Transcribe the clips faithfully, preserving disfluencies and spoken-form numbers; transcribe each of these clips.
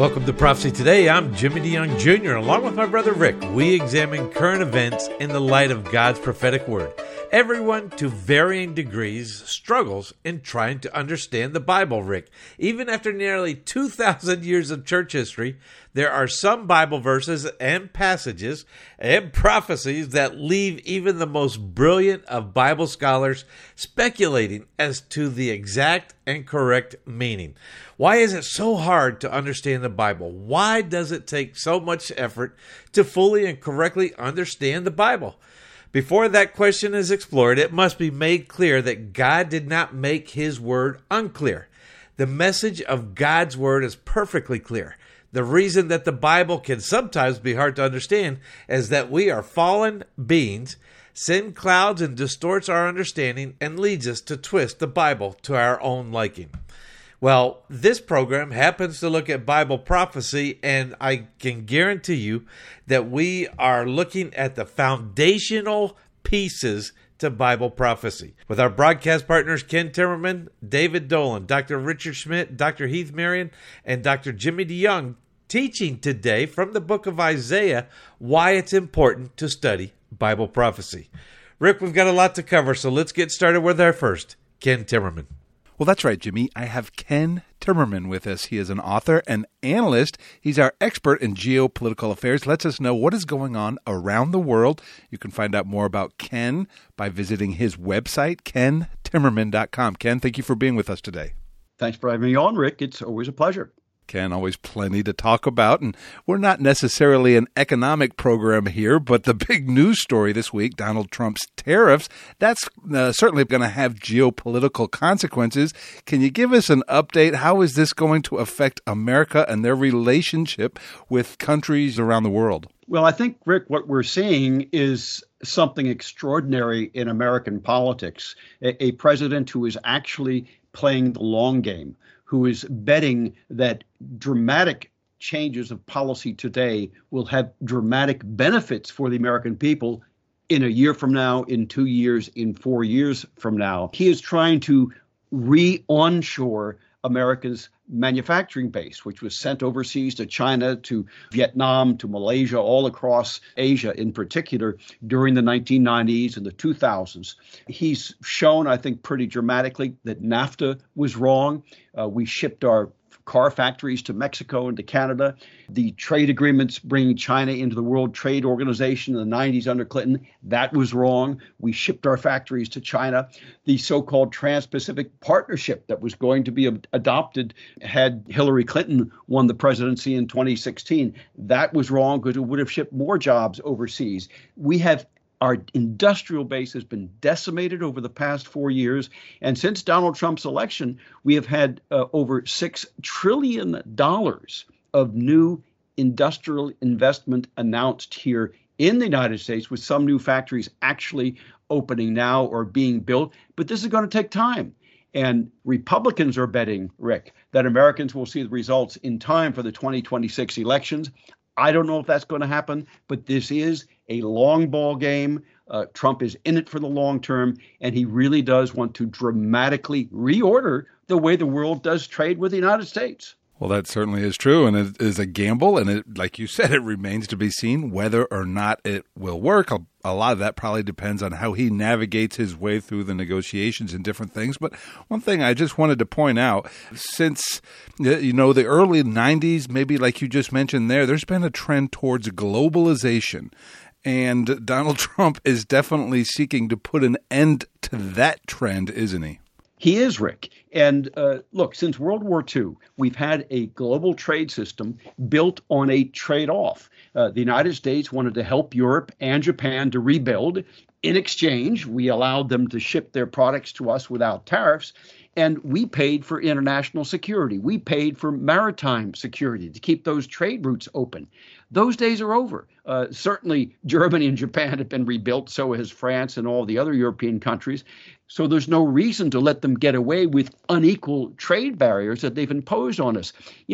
Welcome to Prophecy Today. I'm Jimmy DeYoung Junior Along with my brother Rick, we examine current events in the light of God's prophetic word. Everyone, to varying degrees, struggles in trying to understand the Bible, Rick. Even after nearly two thousand years of church history, there are some Bible verses and passages and prophecies that leave even the most brilliant of Bible scholars speculating as to the exact and correct meaning. Why is it so hard to understand the Bible? Why does it take so much effort to fully and correctly understand the Bible? Before that question is explored, it must be made clear that God did not make his word unclear. The message of God's word is perfectly clear. The reason that the Bible can sometimes be hard to understand is that we are fallen beings. Sin clouds and distorts our understanding and leads us to twist the Bible to our own liking. Well, this program happens to look at Bible prophecy, and I can guarantee you that we are looking at the foundational pieces to Bible prophecy. With our broadcast partners, Ken Timmerman, David Dolan, Doctor Richard Schmidt, Doctor Heath Marion, and Doctor Jimmy DeYoung, teaching today from the book of Isaiah why it's important to study Bible prophecy. Rick, we've got a lot to cover, so let's get started with our first, Ken Timmerman. Well, that's right, Jimmy. I have Ken Timmerman with us. He is an author and analyst. He's our expert in geopolitical affairs. Lets us know what is going on around the world. You can find out more about Ken by visiting his website, ken timmerman dot com. Ken, thank you for being with us today. Thanks for having me on, Rick. It's always a pleasure. Ken, always plenty to talk about, and we're not necessarily an economic program here, but the big news story this week, Donald Trump's tariffs, that's uh, certainly going to have geopolitical consequences. Can you give us an update? How is this going to affect America and their relationship with countries around the world? Well, I think, Rick, what we're seeing is something extraordinary in American politics, a, a president who is actually playing the long game, who is betting that dramatic changes of policy today will have dramatic benefits for the American people in a year from now, in two years, in four years from now. He is trying to re-onshore America's manufacturing base, which was sent overseas to China, to Vietnam, to Malaysia, all across Asia in particular during the nineteen nineties and the two thousands. He's shown, I think, pretty dramatically that NAFTA was wrong. Uh, we shipped our car factories to Mexico and to Canada. The trade agreements bringing China into the World Trade Organization in the nineties under Clinton, that was wrong. We shipped our factories to China. The so-called Trans-Pacific Partnership that was going to be ad- adopted had Hillary Clinton won the presidency in twenty sixteen. That was wrong because it would have shipped more jobs overseas. We have Our industrial base has been decimated over the past four years. And since Donald Trump's election, we have had uh, over six trillion dollars of new industrial investment announced here in the United States, with some new factories actually opening now or being built. But this is going to take time. And Republicans are betting, Rick, that Americans will see the results in time for the twenty twenty-six elections. I don't know if that's going to happen, but this is a long ball game. Uh, Trump is in it for the long term, and he really does want to dramatically reorder the way the world does trade with the United States. Well, that certainly is true, and it is a gamble, and it, like you said, it remains to be seen whether or not it will work. A, a lot of that probably depends on how he navigates his way through the negotiations and different things. But one thing I just wanted to point out, since, you know, the early nineties, maybe like you just mentioned there, there's been a trend towards globalization. And Donald Trump is definitely seeking to put an end to that trend, isn't he? He is, Rick. And uh, look, since World War Two, we've had a global trade system built on a trade-off. Uh, the United States wanted to help Europe and Japan to rebuild. In exchange, we allowed them to ship their products to us without tariffs. And we paid for international security. We paid for maritime security to keep those trade routes open. Those days are over. Uh, certainly, Germany and Japan have been rebuilt. So has France and all the other European countries. So there's no reason to let them get away with unequal trade barriers that they've imposed on us. You know, what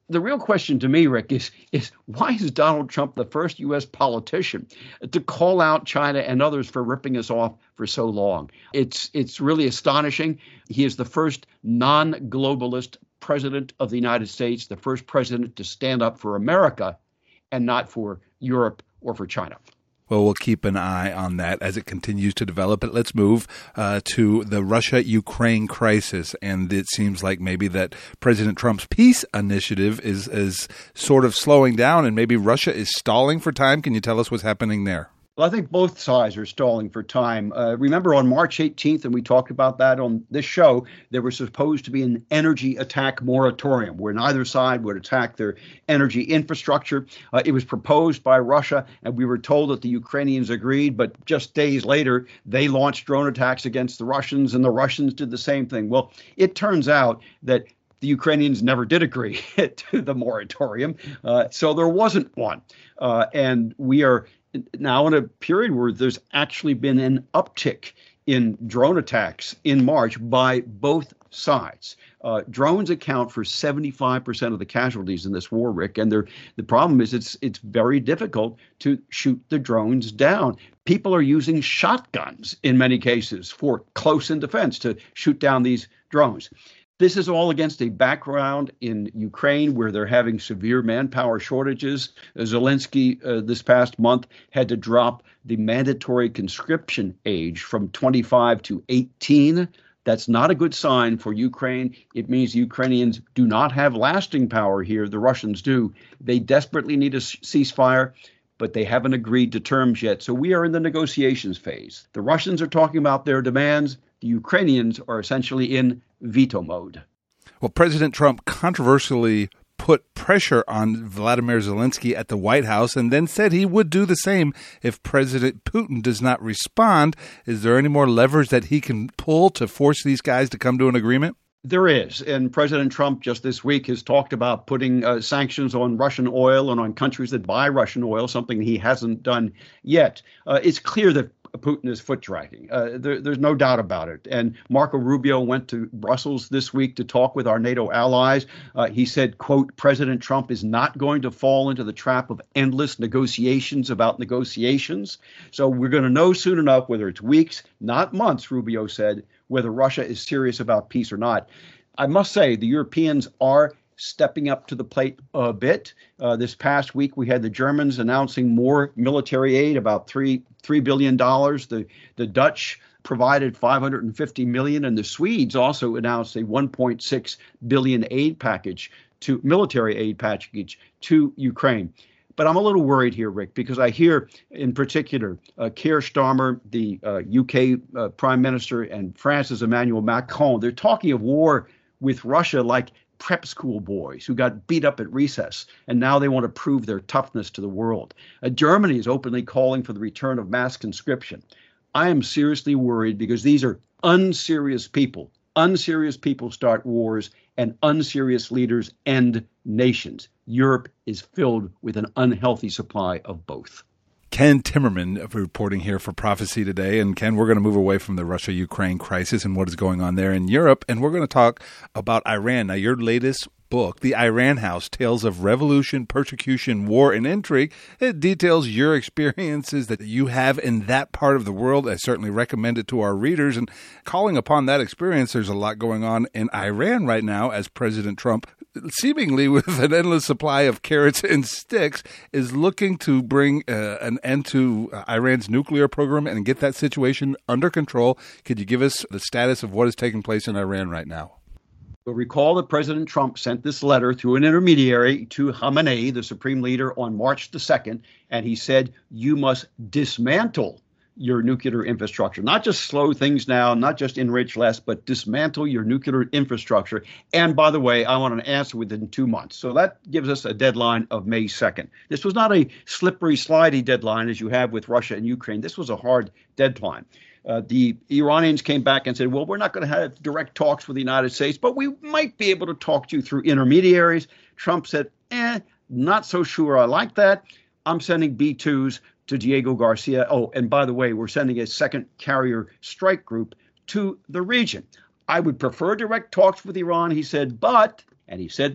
the real question to me, Rick, is, is why is Donald Trump the first U S politician to call out China and others for ripping us off for so long? It's it's really astonishing. He is the first non-globalist president of the United States, the first president to stand up for America and not for Europe or for China. Well, we'll keep an eye on that as it continues to develop. But let's move uh, to the Russia-Ukraine crisis. And it seems like maybe that President Trump's peace initiative is, is sort of slowing down, and maybe Russia is stalling for time. Can you tell us what's happening there? Well, I think both sides are stalling for time. Uh, remember on March eighteenth, and we talked about that on this show, there was supposed to be an energy attack moratorium where neither side would attack their energy infrastructure. Uh, it was proposed by Russia, and we were told that the Ukrainians agreed, but just days later, they launched drone attacks against the Russians, and the Russians did the same thing. Well, it turns out that the Ukrainians never did agree to the moratorium, uh, so there wasn't one. Uh, and we are now in a period where there's actually been an uptick in drone attacks in March by both sides. Uh, drones account for seventy-five percent of the casualties in this war, Rick. And the problem is it's it's very difficult to shoot the drones down. People are using shotguns in many cases for close-in defense to shoot down these drones. This is all against a background in Ukraine where they're having severe manpower shortages. Zelensky uh, this past month had to drop the mandatory conscription age from twenty-five to eighteen. That's not a good sign for Ukraine. It means Ukrainians do not have lasting power here. The Russians do. They desperately need a ceasefire, but they haven't agreed to terms yet. So we are in the negotiations phase. The Russians are talking about their demands. The Ukrainians are essentially in veto mode. Well, President Trump controversially put pressure on Vladimir Zelensky at the White House and then said he would do the same if President Putin does not respond. Is there any more levers that he can pull to force these guys to come to an agreement? There is. And President Trump just this week has talked about putting uh, sanctions on Russian oil and on countries that buy Russian oil, something he hasn't done yet. Uh, it's clear that Putin is foot dragging. Uh, there, there's no doubt about it. And Marco Rubio went to Brussels this week to talk with our NATO allies. Uh, he said, quote, President Trump is not going to fall into the trap of endless negotiations about negotiations. So we're going to know soon enough whether it's weeks, not months, Rubio said, whether Russia is serious about peace or not. I must say the Europeans are stepping up to the plate a bit. Uh, this past week, we had the Germans announcing more military aid, about three three billion dollars. The the Dutch provided five hundred fifty million dollars, and the Swedes also announced a one point six billion dollars aid package to military aid package to Ukraine. But I'm a little worried here, Rick, because I hear in particular uh, Keir Starmer, the uh, U K uh, Prime Minister, and France's Emmanuel Macron, they're talking of war with Russia like prep school boys who got beat up at recess, and now they want to prove their toughness to the world. Uh, Germany is openly calling for the return of mass conscription. I am seriously worried because these are unserious people. Unserious people start wars, and unserious leaders end nations. Europe is filled with an unhealthy supply of both. Ken Timmerman reporting here for Prophecy Today. And Ken, we're going to move away from the Russia-Ukraine crisis and what is going on there in Europe, and we're going to talk about Iran. Now, your latest book, The Iran House, Tales of Revolution, Persecution, War, and Intrigue, it details your experiences that you have in that part of the world. I certainly recommend it to our readers. And calling upon that experience, there's a lot going on in Iran right now as President Trump, seemingly with an endless supply of carrots and sticks, is looking to bring uh, an end to uh, Iran's nuclear program and get that situation under control. Could you give us the status of what is taking place in Iran right now? You'll recall that President Trump sent this letter through an intermediary to Khamenei, the supreme leader, on March the second, and he said, you must dismantle your nuclear infrastructure, not just slow things down, not just enrich less, but dismantle your nuclear infrastructure. And by the way, I want an answer within two months. So that gives us a deadline of May second. This was not a slippery, slidey deadline as you have with Russia and Ukraine. This was a hard deadline. Uh, the Iranians came back and said, well, we're not going to have direct talks with the United States, but we might be able to talk to you through intermediaries. Trump said, eh, not so sure I like that. I'm sending B twos to Diego Garcia. Oh, and by the way, we're sending a second carrier strike group to the region. I would prefer direct talks with Iran, he said, but, and he said this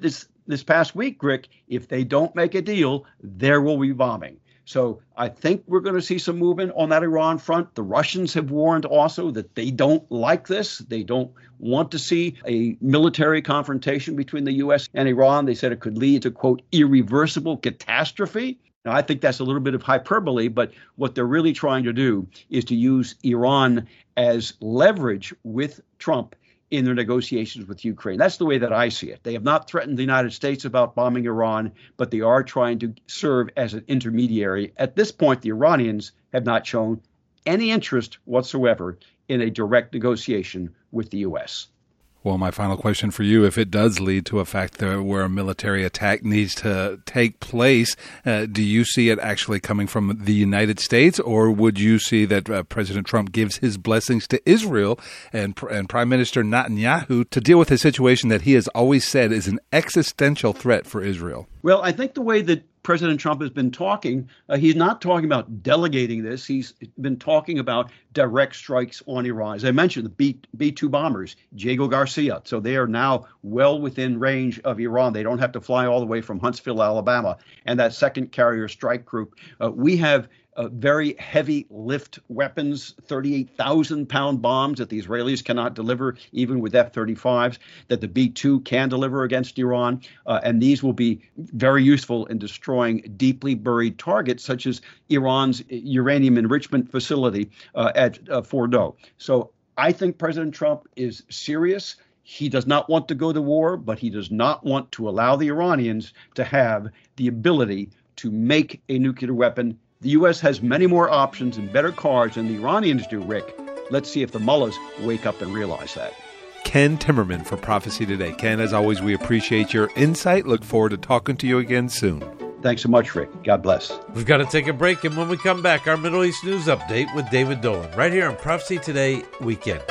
this past week, Rick, if they don't make a deal, there will be bombing. So I think we're going to see some movement on that Iran front. The Russians have warned also that they don't like this. They don't want to see a military confrontation between the U S and Iran. They said it could lead to, quote, irreversible catastrophe. Now, I think that's a little bit of hyperbole, but what they're really trying to do is to use Iran as leverage with Trump in their negotiations with Ukraine. That's the way that I see it. They have not threatened the United States about bombing Iran, but they are trying to serve as an intermediary. At this point, the Iranians have not shown any interest whatsoever in a direct negotiation with the U S. Well, my final question for you, if it does lead to a fact that where a military attack needs to take place, uh, do you see it actually coming from the United States, or would you see that uh, President Trump gives his blessings to Israel and, and Prime Minister Netanyahu to deal with a situation that he has always said is an existential threat for Israel? Well, I think the way that President Trump has been talking, uh, he's not talking about delegating this. He's been talking about direct strikes on Iran. As I mentioned, the B, B two bombers, Diego Garcia. So they are now well within range of Iran. They don't have to fly all the way from Huntsville, Alabama. And that second carrier strike group, uh, we have Uh, very heavy lift weapons, thirty-eight thousand pound bombs that the Israelis cannot deliver, even with F thirty-fives, that the B two can deliver against Iran. Uh, and these will be very useful in destroying deeply buried targets, such as Iran's uranium enrichment facility uh, at uh, Fordow. So I think President Trump is serious. He does not want to go to war, but he does not want to allow the Iranians to have the ability to make a nuclear weapon. The U S has many more options and better cards than the Iranians do, Rick. Let's see if the mullahs wake up and realize that. Ken Timmerman for Prophecy Today. Ken, as always, we appreciate your insight. Look forward to talking to you again soon. Thanks so much, Rick. God bless. We've got to take a break, and when we come back, our Middle East news update with David Dolan, right here on Prophecy Today Weekend.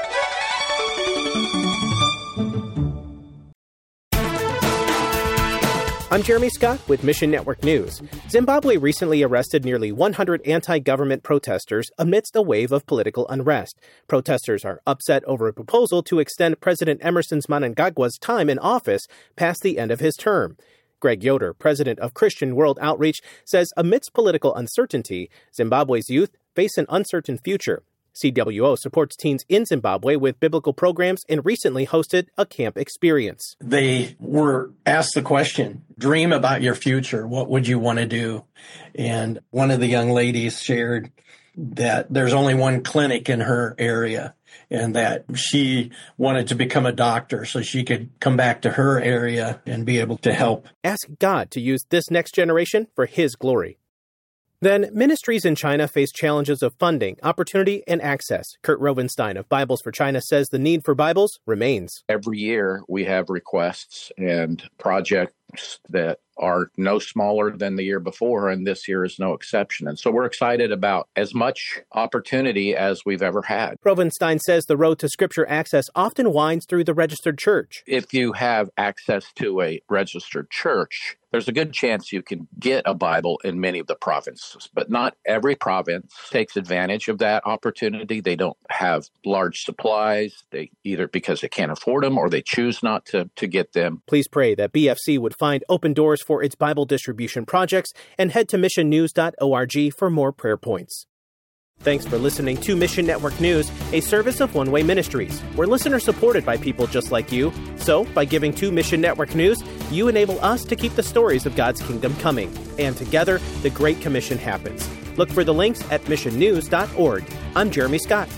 I'm Jeremy Scott with Mission Network News. Zimbabwe recently arrested nearly one hundred anti-government protesters amidst a wave of political unrest. Protesters are upset over a proposal to extend President Emerson Mnangagwa's time in office past the end of his term. Greg Yoder, president of Christian World Outreach, says amidst political uncertainty, Zimbabwe's youth face an uncertain future. C W O supports teens in Zimbabwe with biblical programs and recently hosted a camp experience. They were asked the question, dream about your future. What would you want to do? And one of the young ladies shared that there's only one clinic in her area and that she wanted to become a doctor so she could come back to her area and be able to help. Ask God to use this next generation for His glory. Then, ministries in China face challenges of funding, opportunity, and access. Kurt Rovenstein of Bibles for China says the need for Bibles remains. Every year we have requests and projects that are no smaller than the year before, and this year is no exception. And so we're excited about as much opportunity as we've ever had. Rovenstein says the road to Scripture access often winds through the registered church. If you have access to a registered church, there's a good chance you can get a Bible in many of the provinces, but not every province takes advantage of that opportunity. They don't have large supplies, they either because they can't afford them or they choose not to, to get them. Please pray that B F C would find open doors for its Bible distribution projects and head to mission news dot org for more prayer points. Thanks for listening to Mission Network News, a service of One Way Ministries. We're listener supported by people just like you. So, by giving to Mission Network News, you enable us to keep the stories of God's kingdom coming. And together, the Great Commission happens. Look for the links at mission news dot org. I'm Jeremy Scott.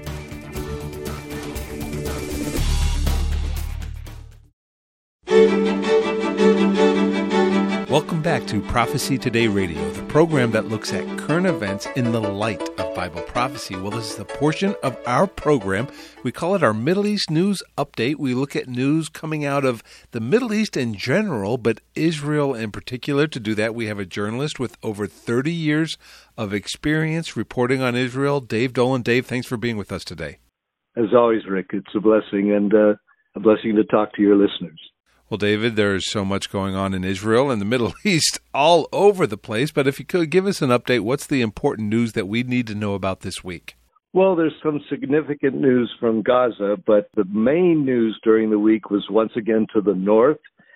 Welcome back to Prophecy Today Radio, the program that looks at current events in the light of Bible prophecy. Well, this is the portion of our program. We call it our Middle East News Update. We look at news coming out of the Middle East in general, but Israel in particular. To do that, we have a journalist with over thirty years of experience reporting on Israel, Dave Dolan. Dave, thanks for being with us today. As always, Rick, it's a blessing and uh, a blessing to talk to your listeners. Well, David, there's so much going on in Israel and the Middle East all over the place, but if you could give us an update, what's the important news that we need to know about this week? Well, there's some significant news from Gaza, but the main news during the week was once again to the north,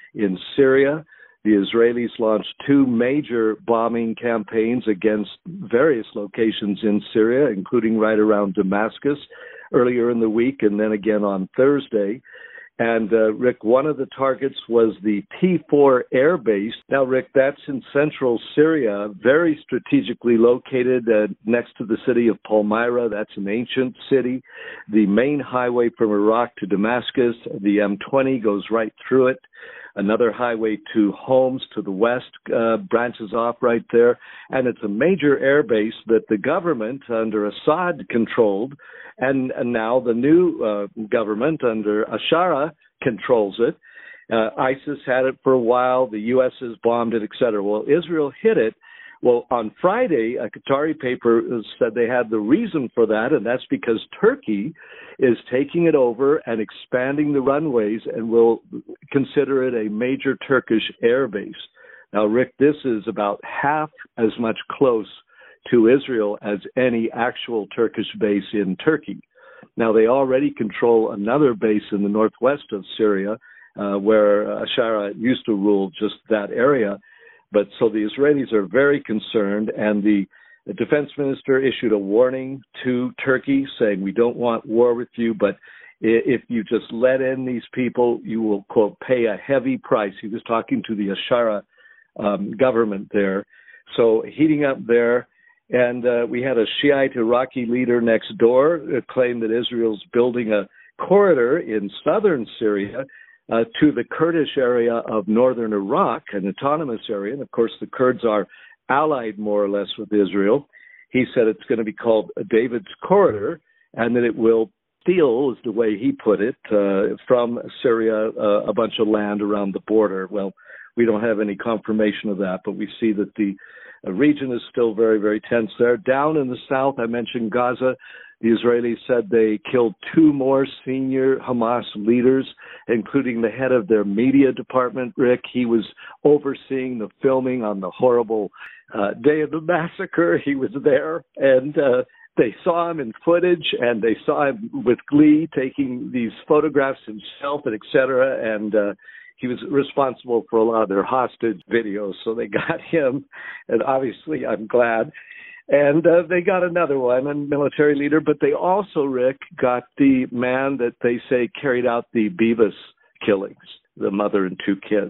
in Syria. The Israelis launched two major bombing campaigns against various locations in Syria, including right around Damascus earlier in the week and then again on Thursday. And, uh, Rick, one of the targets was the T four air base. Now, Rick, that's in central Syria, very strategically located uh, next to the city of Palmyra. That's an ancient city. The main highway from Iraq to Damascus, the M twenty, goes right through it. Another highway to Homs to the west uh, branches off right there. And it's a major air base that the government under Assad controlled. And, and now the new uh, government under Ashara controls it. Uh, ISIS had it for a while. The U S has bombed it, et cetera. Well, Israel hit it. Well, on Friday, a Qatari paper said they had the reason for that, and that's because Turkey is taking it over and expanding the runways and will consider it a major Turkish air base. Now, Rick, this is about half as much close to Israel as any actual Turkish base in Turkey. Now, they already control another base in the northwest of Syria, uh, where Ashara used to rule just that area. But so the Israelis are very concerned, and the, the defense minister issued a warning to Turkey saying, we don't want war with you, but if you just let in these people, you will, quote, pay a heavy price. He was talking to the Ashara um, government there. So heating up there. And uh, we had a Shiite Iraqi leader next door claim that Israel's building a corridor in southern Syria uh, to the Kurdish area of northern Iraq, an autonomous area. And, of course, the Kurds are allied more or less with Israel. He said it's going to be called David's Corridor and that it will steal, is the way he put it, uh, from Syria uh, a bunch of land around the border. Well, we don't have any confirmation of that, but we see that the The region is still very, very tense there. Down in the south, I mentioned Gaza. The Israelis said they killed two more senior Hamas leaders, including the head of their media department, Rick. He was overseeing the filming on the horrible uh, day of the massacre. He was there, and uh, they saw him in footage, and they saw him with glee taking these photographs himself, and et cetera, and uh, he was responsible for a lot of their hostage videos, so they got him, and obviously I'm glad. And uh, they got another one, a military leader, but they also, Rick, got the man that they say carried out the Beavis killings, the mother and two kids.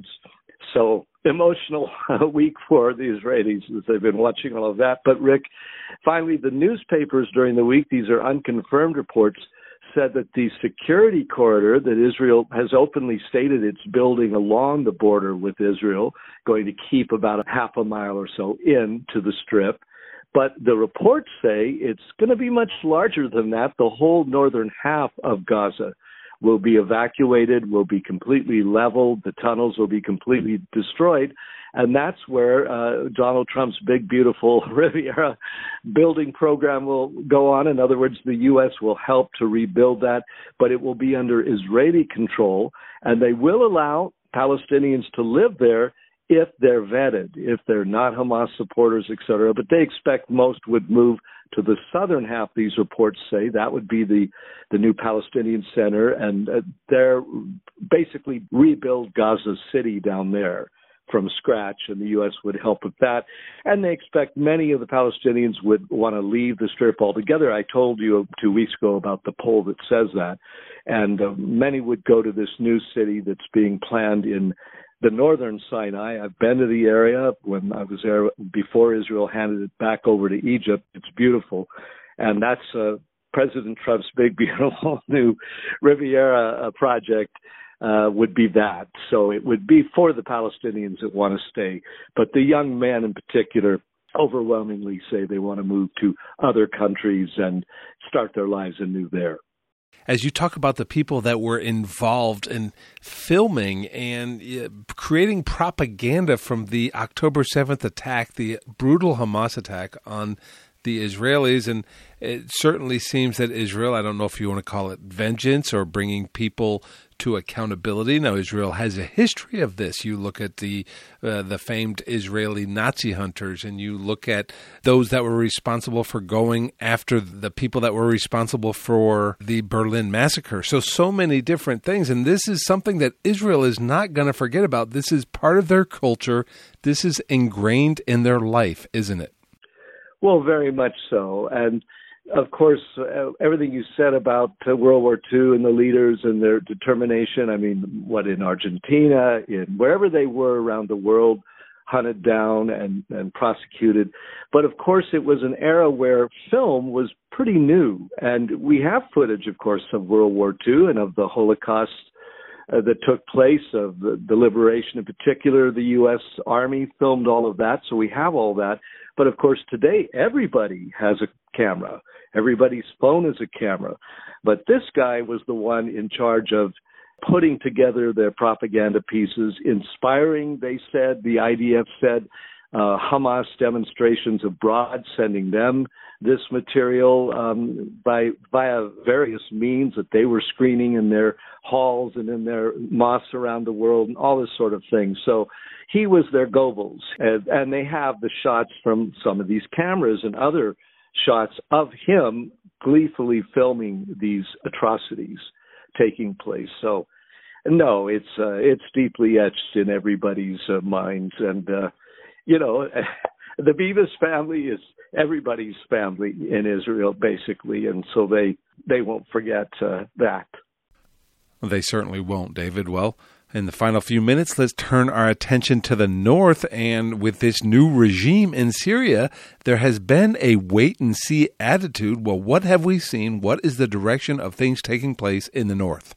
So emotional week for the Israelis as they've been watching all of that. But, Rick, finally, the newspapers during the week, these are unconfirmed reports, said that the security corridor that Israel has openly stated it's building along the border with Israel, going to keep about a half a mile or so into the Strip. But the reports say it's going to be much larger than that. The whole northern half of Gaza will be evacuated, will be completely leveled, the tunnels will be completely destroyed. And that's where uh, Donald Trump's big, beautiful Riviera building program will go on. In other words, the U S will help to rebuild that, but it will be under Israeli control, and they will allow Palestinians to live there if they're vetted, if they're not Hamas supporters, et cetera. But they expect most would move to the southern half, these reports say. That would be the, the new Palestinian center, and uh, they're basically rebuild Gaza City down there from scratch, and the U S would help with that. And they expect many of the Palestinians would want to leave the Strip altogether. I told you two weeks ago about the poll that says that. And uh, many would go to this new city that's being planned in the northern Sinai. I've been to the area when I was there before Israel handed it back over to Egypt. It's beautiful. And that's uh, President Trump's big, beautiful new Riviera uh, project. Uh, would be that. So it would be for the Palestinians that want to stay. But the young men in particular overwhelmingly say they want to move to other countries and start their lives anew there. As you talk about the people that were involved in filming and uh, creating propaganda from the October seventh attack, the brutal Hamas attack on the Israelis, and it certainly seems that Israel, I don't know if you want to call it vengeance or bringing people to accountability. Now, Israel has a history of this. You look at the uh, the famed Israeli Nazi hunters, and you look at those that were responsible for going after the people that were responsible for the Berlin massacre. So, so many different things. And this is something that Israel is not going to forget about. This is part of their culture. This is ingrained in their life, isn't it? Well, very much so. And of course, uh, everything you said about uh, World War Two and the leaders and their determination, I mean, what in Argentina, in wherever they were around the world, hunted down and, and prosecuted. But of course, it was an era where film was pretty new. And we have footage, of course, of World War Two and of the Holocaust uh, that took place, of the, the liberation in particular. The U S Army filmed all of that, so we have all that. But of course, today, everybody has a camera. Everybody's phone is a camera. But this guy was the one in charge of putting together their propaganda pieces, inspiring, they said, the I D F said, uh, Hamas demonstrations abroad, sending them this material um, by via various means that they were screening in their halls and in their mosques around the world and all this sort of thing. So he was their Goebbels, and, and they have the shots from some of these cameras and other shots of him gleefully filming these atrocities taking place. So, no, it's uh, it's deeply etched in everybody's uh, minds, and uh, you know, the Beavis family is everybody's family in Israel, basically, and so they they won't forget uh, that. Well, they certainly won't, David. Well, in the final few minutes, let's turn our attention to the north. And with this new regime in Syria, there has been a wait-and-see attitude. Well, what have we seen? What is the direction of things taking place in the north?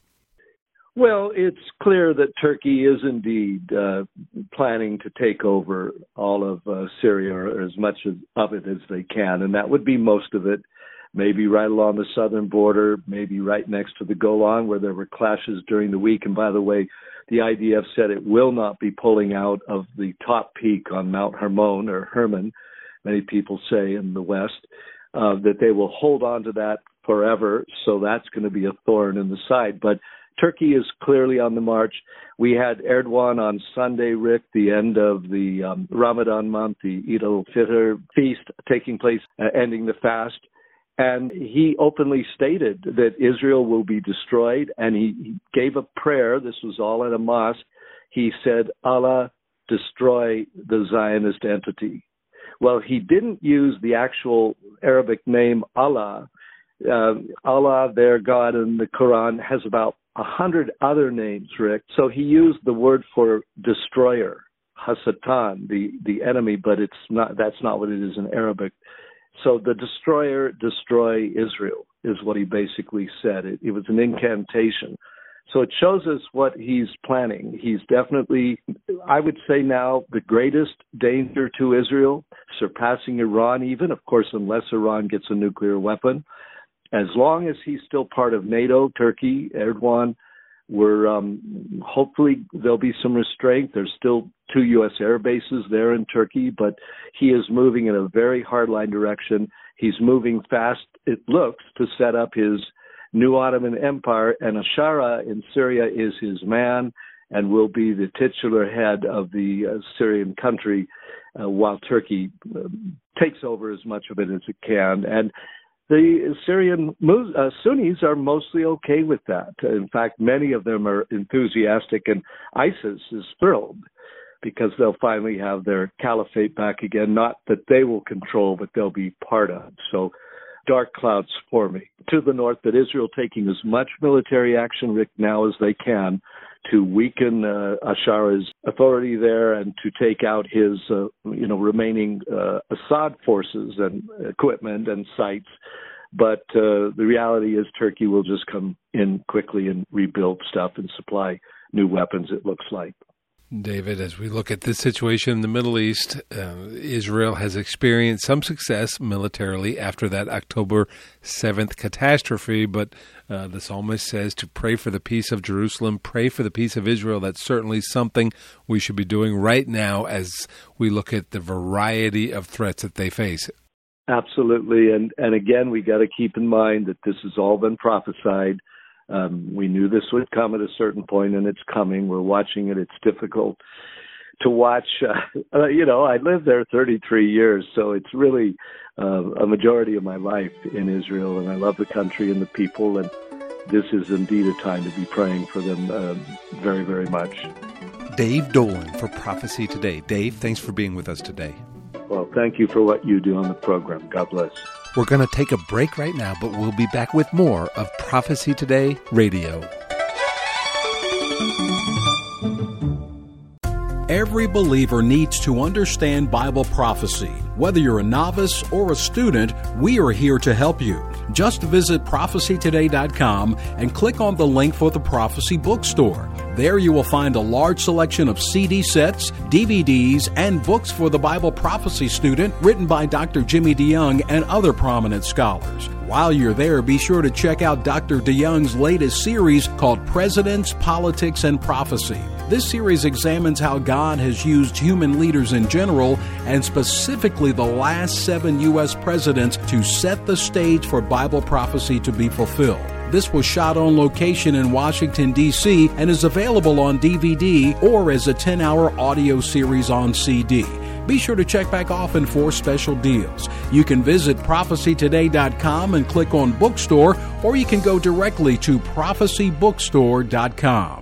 Well, it's clear that Turkey is indeed uh, planning to take over all of uh, Syria, or as much of it as they can, and that would be most of it. Maybe right along the southern border, maybe right next to the Golan, where there were clashes during the week. And by the way, the I D F said it will not be pulling out of the top peak on Mount Hermon, or Hermon, many people say in the West, uh, that they will hold on to that forever. So that's going to be a thorn in the side. But Turkey is clearly on the march. We had Erdogan on Sunday, Rick, the end of the um, Ramadan month, the Eid al-Fitr feast taking place, uh, ending the fast. And he openly stated that Israel will be destroyed, and he, he gave a prayer. This was all at a mosque. He said, Allah, destroy the Zionist entity. Well, he didn't use the actual Arabic name Allah. Uh, Allah, their God, in the Quran has about a hundred other names, Rick. So he used the word for destroyer, Hasatan, the, the enemy, but it's not. That's not what it is in Arabic. So the destroyer, destroy Israel, is what he basically said. It, it was an incantation. So it shows us what he's planning. He's definitely, I would say now, the greatest danger to Israel, surpassing Iran even, of course, unless Iran gets a nuclear weapon. As long as he's still part of NATO, Turkey, Erdogan, we're um, hopefully there'll be some restraint. There's still two U S air bases there in Turkey, but he is moving in a very hardline direction. He's moving fast, it looks, to set up his new Ottoman Empire, and Ashara in Syria is his man and will be the titular head of the uh, Syrian country uh, while Turkey uh, takes over as much of it as it can. And the Syrian uh, Sunnis are mostly okay with that. In fact, many of them are enthusiastic, and ISIS is thrilled because they'll finally have their caliphate back again, not that they will control, but they'll be part of. So dark clouds forming. To the north, that Israel taking as much military action, Rick, now as they can to weaken uh, Ashara's authority there and to take out his, uh, you know, remaining uh, Assad forces and equipment and sites. But uh, the reality is Turkey will just come in quickly and rebuild stuff and supply new weapons, it looks like. David, as we look at this situation in the Middle East, uh, Israel has experienced some success militarily after that October seventh catastrophe, but uh, the psalmist says to pray for the peace of Jerusalem, pray for the peace of Israel. That's certainly something we should be doing right now as we look at the variety of threats that they face. Absolutely, and, and again, we got to keep in mind that this has all been prophesied. Um, we knew this would come at a certain point, and it's coming. We're watching it. It's difficult to watch. Uh, you know, I lived there thirty-three years, so it's really uh, a majority of my life in Israel, and I love the country and the people, and this is indeed a time to be praying for them uh, very, very much. Dave Dolan for Prophecy Today. Dave, thanks for being with us today. Well, thank you for what you do on the program. God bless. We're going to take a break right now, but we'll be back with more of Prophecy Today Radio. Every believer needs to understand Bible prophecy. Whether you're a novice or a student, we are here to help you. Just visit prophecy today dot com and click on the link for the Prophecy Bookstore. There you will find a large selection of C D sets, D V Ds, and books for the Bible prophecy student written by Doctor Jimmy DeYoung and other prominent scholars. While you're there, be sure to check out Doctor DeYoung's latest series called Presidents, Politics, and Prophecy. This series examines how God has used human leaders in general, and specifically the last seven U S presidents, to set the stage for Bible prophecy to be fulfilled. This was shot on location in Washington, D C, and is available on D V D or as a ten-hour audio series on C D. Be sure to check back often for special deals. You can visit prophecy today dot com and click on Bookstore, or you can go directly to prophecy bookstore dot com.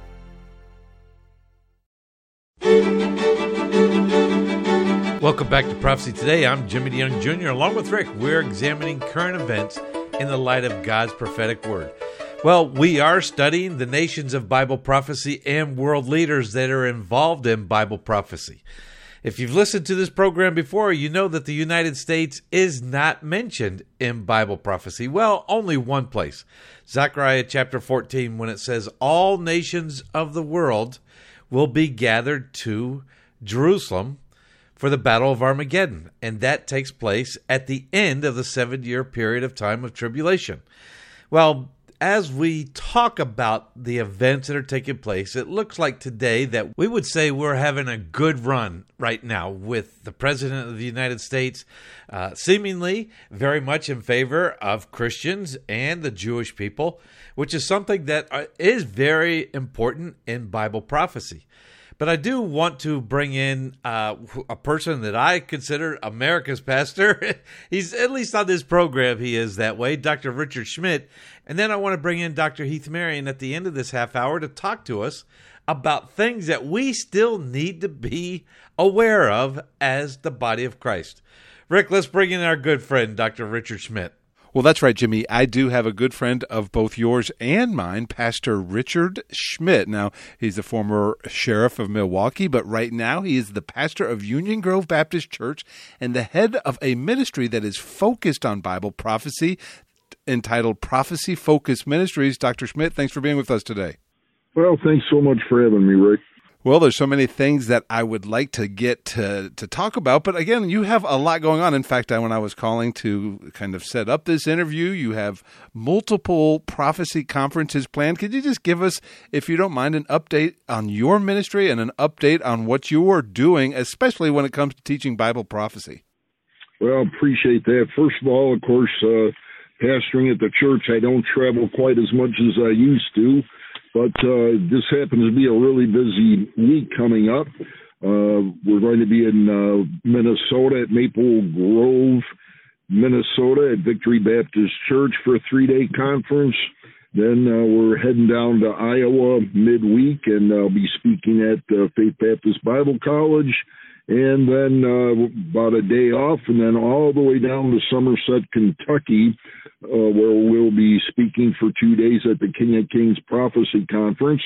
Welcome back to Prophecy Today. I'm Jimmy DeYoung Junior Along with Rick, we're examining current events in the light of God's prophetic word. Well, we are studying the nations of Bible prophecy and world leaders that are involved in Bible prophecy. If you've listened to this program before, you know that the United States is not mentioned in Bible prophecy. Well, only one place. Zechariah chapter fourteen, when it says, all nations of the world will be gathered to Jerusalem for the Battle of Armageddon. And that takes place at the end of the seven-year period of time of tribulation. Well, as we talk about the events that are taking place, it looks like today that we would say we're having a good run right now with the President of the United States uh, seemingly very much in favor of Christians and the Jewish people, which is something that is very important in Bible prophecy. But I do want to bring in uh, a person that I consider America's pastor. He's, at least on this program, he is that way, Doctor Richard Schmidt. And then I want to bring in Doctor Heath Marion at the end of this half hour to talk to us about things that we still need to be aware of as the body of Christ. Rick, let's bring in our good friend, Doctor Richard Schmidt. Well, that's right, Jimmy. I do have a good friend of both yours and mine, Pastor Richard Schmidt. Now, he's the former sheriff of Milwaukee, but right now he is the pastor of Union Grove Baptist Church and the head of a ministry that is focused on Bible prophecy, entitled Prophecy Focus Ministries. Doctor Schmidt, thanks for being with us today. Well, thanks so much for having me, Rick. Well, there's so many things that I would like to get to, to talk about, but again, you have a lot going on. In fact, I, when I was calling to kind of set up this interview, you have multiple prophecy conferences planned. Could you just give us, if you don't mind, an update on your ministry and an update on what you are doing, especially when it comes to teaching Bible prophecy? Well, appreciate that. First of all, of course, uh, pastoring at the church, I don't travel quite as much as I used to. But uh, this happens to be a really busy week coming up. Uh, we're going to be in uh, Minnesota at Maple Grove, Minnesota at Victory Baptist Church for a three-day conference. Then uh, we're heading down to Iowa midweek, and I'll be speaking at uh, Faith Baptist Bible College. And then uh, about a day off, and then all the way down to Somerset, Kentucky, uh, where we'll be speaking for two days at the King of Kings Prophecy Conference.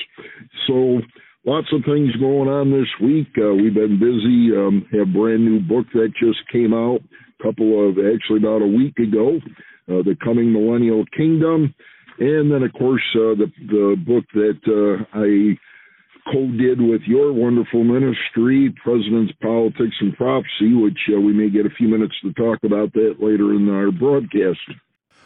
So lots of things going on this week. Uh, we've been busy. Um, have a brand new book that just came out a couple of, actually about a week ago, uh, The Coming Millennial Kingdom. And then, of course, uh, the, the book that uh, I co-did with your wonderful ministry, Presidents, Politics, and Prophecy, which uh, we may get a few minutes to talk about that later in our broadcast.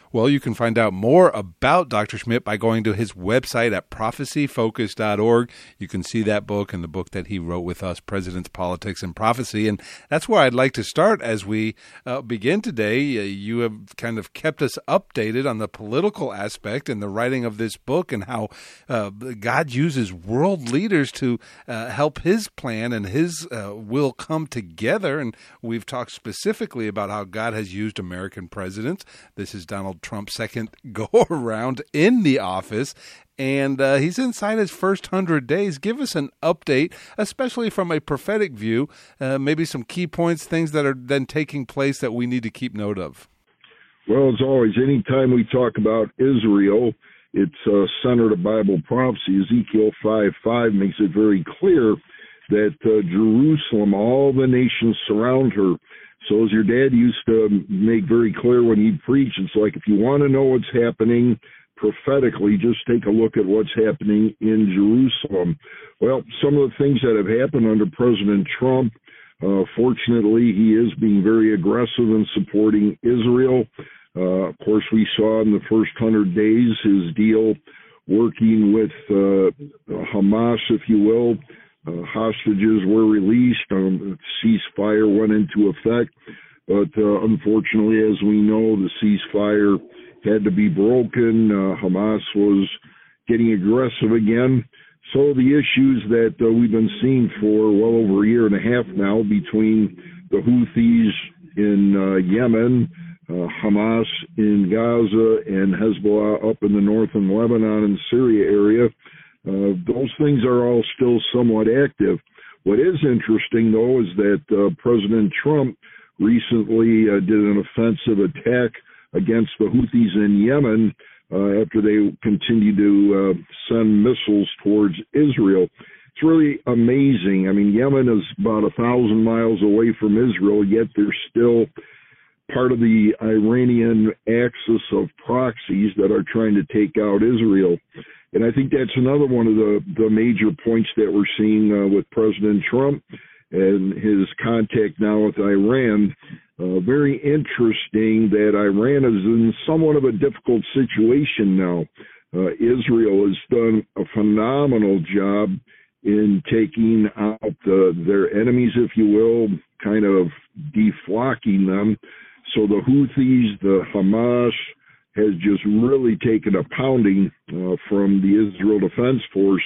Well, you can find out more about Doctor Schmidt by going to his website at prophecy focus dot org. You can see that book and the book that he wrote with us, President's Politics and Prophecy. And that's where I'd like to start as we uh, begin today. Uh, you have kind of kept us updated on the political aspect in the writing of this book and how uh, God uses world leaders to uh, help his plan and his uh, will come together. And we've talked specifically about how God has used American presidents. This is Donald Trump's second go-around in the office, and uh, he's inside his first hundred days. Give us an update, especially from a prophetic view, uh, maybe some key points, things that are then taking place that we need to keep note of. Well, as always, anytime we talk about Israel, it's uh, centered of Bible prophecy. Ezekiel five five makes it very clear that uh, Jerusalem, all the nations surround her. So as your dad used to make very clear when he'd preach, it's like if you want to know what's happening prophetically, just take a look at what's happening in Jerusalem. Well, some of the things that have happened under President Trump, uh, fortunately, he is being very aggressive in supporting Israel. Uh, of course, we saw in the first hundred days his deal working with uh, Hamas, if you will. Uh, hostages were released. Um, ceasefire went into effect. But uh, unfortunately, as we know, the ceasefire had to be broken. Uh, Hamas was getting aggressive again. So the issues that uh, we've been seeing for well over a year and a half now between the Houthis in uh, Yemen, uh, Hamas in Gaza, and Hezbollah up in the northern Lebanon and Syria area, Uh, those things are all still somewhat active. What is interesting, though, is that uh, President Trump recently uh, did an offensive attack against the Houthis in Yemen uh, after they continued to uh, send missiles towards Israel. It's really amazing. I mean, Yemen is about a thousand miles away from Israel, yet they're still part of the Iranian axis of proxies that are trying to take out Israel. And I think that's another one of the, the major points that we're seeing uh, with President Trump and his contact now with Iran. Uh, very interesting that Iran is in somewhat of a difficult situation now. Uh, Israel has done a phenomenal job in taking out the, their enemies, if you will, kind of deflocking them. So the Houthis, the Hamas, has just really taken a pounding uh, from the Israel Defense Force.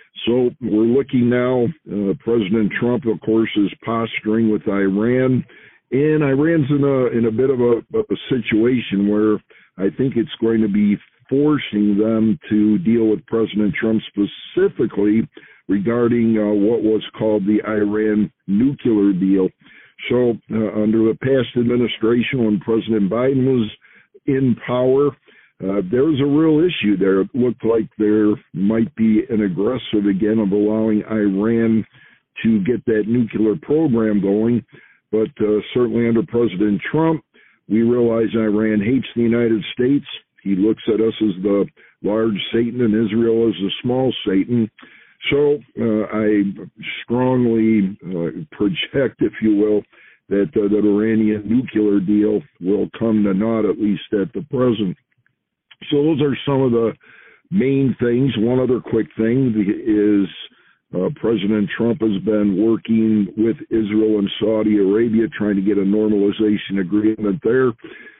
So we're looking now, uh, President Trump, of course, is posturing with Iran, and Iran's in a in a bit of a, a situation where I think it's going to be forcing them to deal with President Trump specifically regarding uh, what was called the Iran nuclear deal. So uh, under the past administration, when President Biden was in power, uh, there was a real issue there. It looked like there might be an aggressive again of allowing Iran to get that nuclear program going. But uh, certainly under President Trump, we realize Iran hates the United States. He looks at us as the large Satan and Israel as the small Satan. So uh, I strongly uh, project, if you will, that uh, that Iranian nuclear deal will come to naught, at least at the present. So those are some of the main things. One other quick thing is uh, President Trump has been working with Israel and Saudi Arabia, trying to get a normalization agreement there.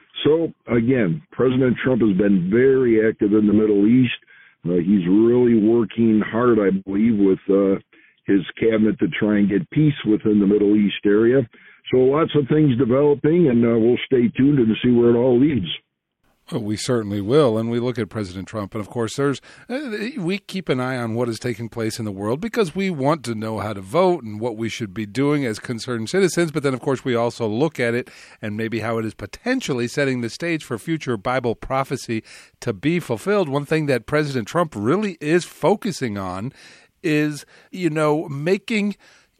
So again, President Trump has been very active in the Middle East. Uh, he's really working hard, I believe, with uh, his cabinet to try and get peace within the Middle East area. So lots of things developing, and uh, we'll stay tuned and see where it all leads. Well, we certainly will, and we look at President Trump, and of course, there's uh, we keep an eye on what is taking place in the world because we want to know how to vote and what we should be doing as concerned citizens. But then, of course, we also look at it and maybe how it is potentially setting the stage for future Bible prophecy to be fulfilled. One thing that President Trump really is focusing on is, you know, making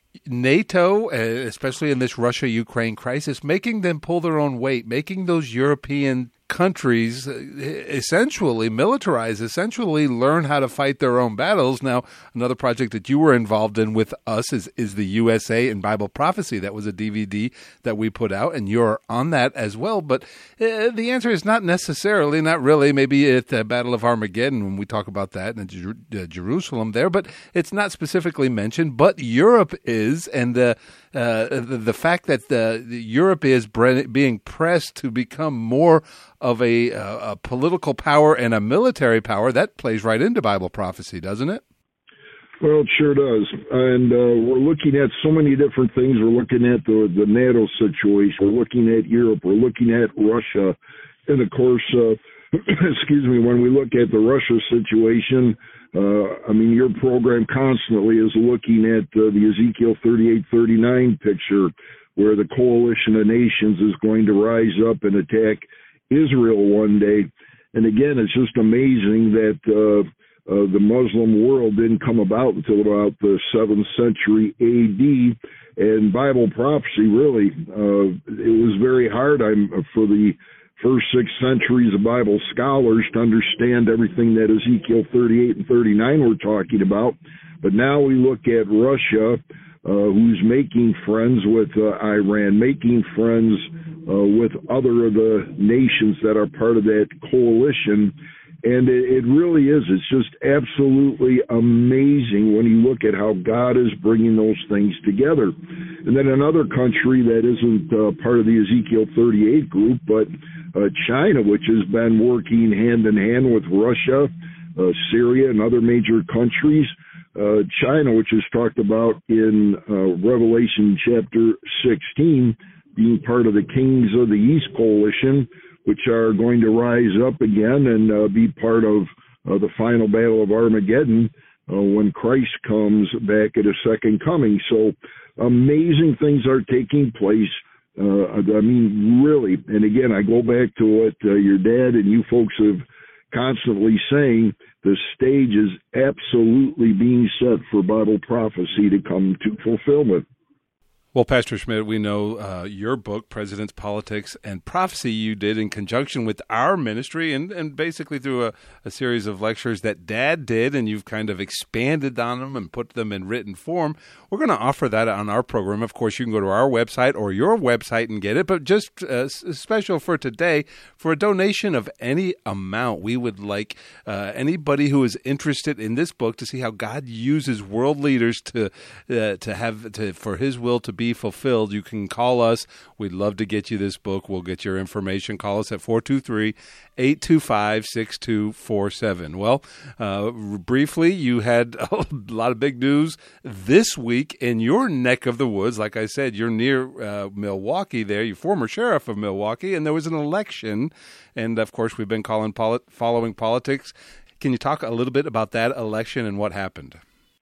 NATO, especially in this Russia-Ukraine crisis, making them pull their own weight, making those European countries essentially militarize, essentially learn how to fight their own battles. Now, another project that you were involved in with us is, is the U S A in Bible Prophecy. That was a D V D that we put out, and you're on that as well. But uh, the answer is not necessarily, not really. Maybe at the Battle of Armageddon when we talk about that in Jer- uh, Jerusalem there, but it's not specifically mentioned. But Europe is, and the uh, the, the fact that the, the Europe is bre- being pressed to become more of a, uh, a political power and a military power, that plays right into Bible prophecy, doesn't it? Well, it sure does. And uh, we're looking at so many different things. We're looking at the, the NATO situation. We're looking at Europe. We're looking at Russia. And, of course, uh, excuse me, when we look at the Russia situation, uh, I mean, your program constantly is looking at uh, the Ezekiel thirty-eight thirty-nine picture where the coalition of nations is going to rise up and attack Israel one day. And, again, it's just amazing that uh, uh, the Muslim world didn't come about until about the seventh century A D. And Bible prophecy, really, uh, it was very hard I'm, for the first six centuries of Bible scholars to understand everything that Ezekiel thirty-eight and thirty-nine were talking about. But now we look at Russia, uh, who's making friends with uh, Iran, making friends uh, with other of the nations that are part of that coalition. And it, it really is. It's just absolutely amazing when you look at how God is bringing those things together. And then another country that isn't uh, part of the Ezekiel thirty-eight group, but uh, China, which has been working hand in hand with Russia, uh, Syria, and other major countries. Uh, China, which is talked about in uh, Revelation chapter sixteen, being part of the Kings of the East coalition, which are going to rise up again and uh, be part of uh, the final battle of Armageddon uh, when Christ comes back at a second coming. So amazing things are taking place. Uh, I mean, really. And again, I go back to what uh, your dad and you folks have constantly saying. The stage is absolutely being set for Bible prophecy to come to fulfillment. Well, Pastor Schmidt, we know uh, your book, President's Politics and Prophecy, you did in conjunction with our ministry and, and basically through a, a series of lectures that Dad did, and you've kind of expanded on them and put them in written form. We're going to offer that on our program. Of course, you can go to our website or your website and get it, but just uh, special for today, for a donation of any amount, we would like uh, anybody who is interested in this book to see how God uses world leaders to uh, to have to for His will to be fulfilled. You can call us. We'd love to get you this book. We'll get your information. Call us at four two three, eight two five, six two four seven. Well, uh, briefly, you had a lot of big news this week in your neck of the woods. Like I said, you're near uh, Milwaukee there. You're former sheriff of Milwaukee, and there was an election. And, of course, we've been calling polit- following politics. Can you talk a little bit about that election and what happened?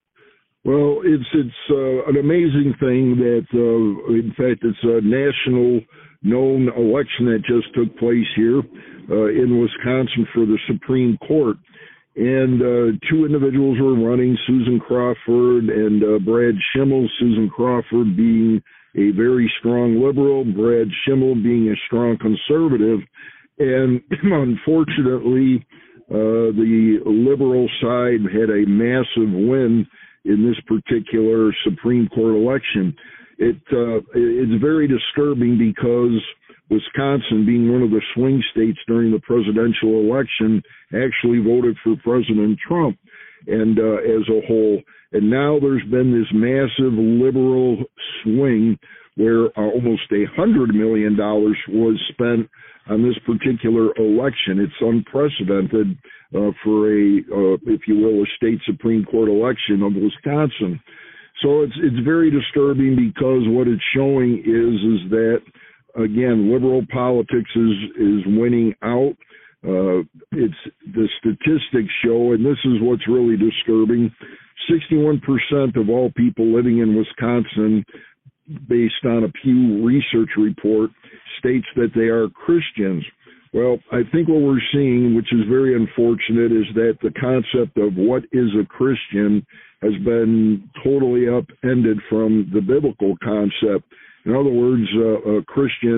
Well, it's it's uh, an amazing thing that, uh, in fact, it's a national known election that just took place here uh, in Wisconsin for the Supreme Court. And uh, two individuals were running, Susan Crawford and uh, Brad Schimmel, Susan Crawford being a very strong liberal, Brad Schimmel being a strong conservative. And unfortunately, uh, the liberal side had a massive win in this particular Supreme Court election. It uh, it's very disturbing because Wisconsin, being one of the swing states during the presidential election, actually voted for President Trump and uh, as a whole. And now there's been this massive liberal swing where uh, almost a hundred million dollars was spent on this particular election. It's unprecedented uh, for a, uh, if you will, a state Supreme Court election of Wisconsin. So it's it's very disturbing because what it's showing is is that, again, liberal politics is is winning out. Uh, it's the statistics show, and this is what's really disturbing. sixty-one percent of all people living in Wisconsin, based on a Pew Research report, states that they are Christians. Well, I think what we're seeing, which is very unfortunate, is that the concept of what is a Christian has been totally upended from the biblical concept. In other words, uh, a Christian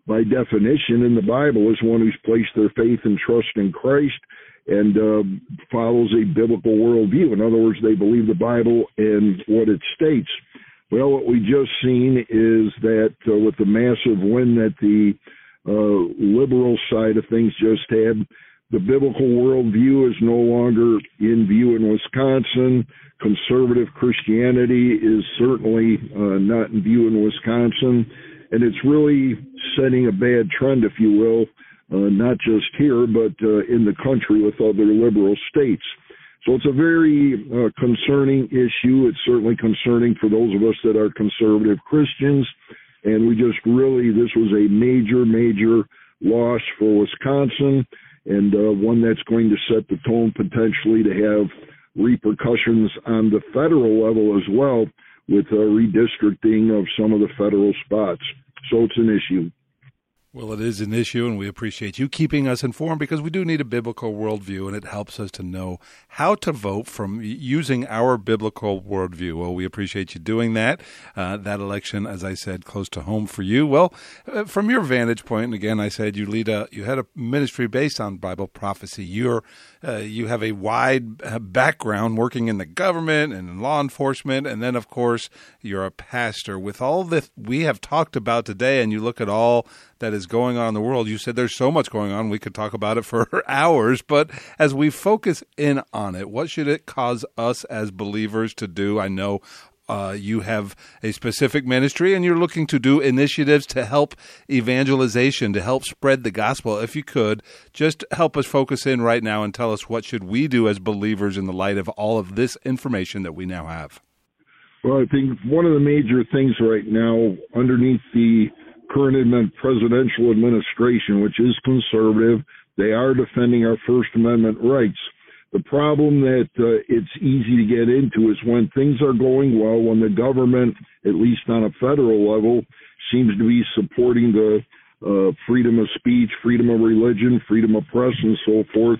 by definition in the Bible is one who's placed their faith and trust in Christ and uh, follows a biblical worldview. In other words, they believe the Bible and what it states. Well, what we just seen is that uh, with the massive win that the uh, liberal side of things just had, the biblical worldview is no longer in view in Wisconsin. Conservative Christianity is certainly uh, not in view in Wisconsin. And it's really setting a bad trend, if you will, uh, not just here, but uh, in the country with other liberal states. So it's a very uh, concerning issue. It's certainly concerning for those of us that are conservative Christians. And we just really, this was a major, major loss for Wisconsin, and uh, one that's going to set the tone potentially to have repercussions on the federal level as well, with uh, redistricting of some of the federal spots. So it's an issue. Well, it is an issue, and we appreciate you keeping us informed because we do need a biblical worldview, and it helps us to know how to vote from using our biblical worldview. Well, we appreciate you doing that. Uh, that election, as I said, close to home for you. Well, uh, from your vantage point, and again, I said you lead a you had a ministry based on Bible prophecy. You're uh, you have a wide uh, background working in the government and in law enforcement, and then, of course, you're a pastor. With all that we have talked about today, and you look at all that is going on in the world. You said there's so much going on. We could talk about it for hours, but as we focus in on it, what should it cause us as believers to do? I know uh, you have a specific ministry and you're looking to do initiatives to help evangelization, to help spread the gospel. If you could, just help us focus in right now and tell us what should we do as believers in the light of all of this information that we now have. Well, I think one of the major things right now underneath the current presidential administration, which is conservative, they are defending our First Amendment rights. The problem that uh, it's easy to get into is when things are going well, when the government, at least on a federal level, seems to be supporting the uh, freedom of speech, freedom of religion, freedom of press, and so forth,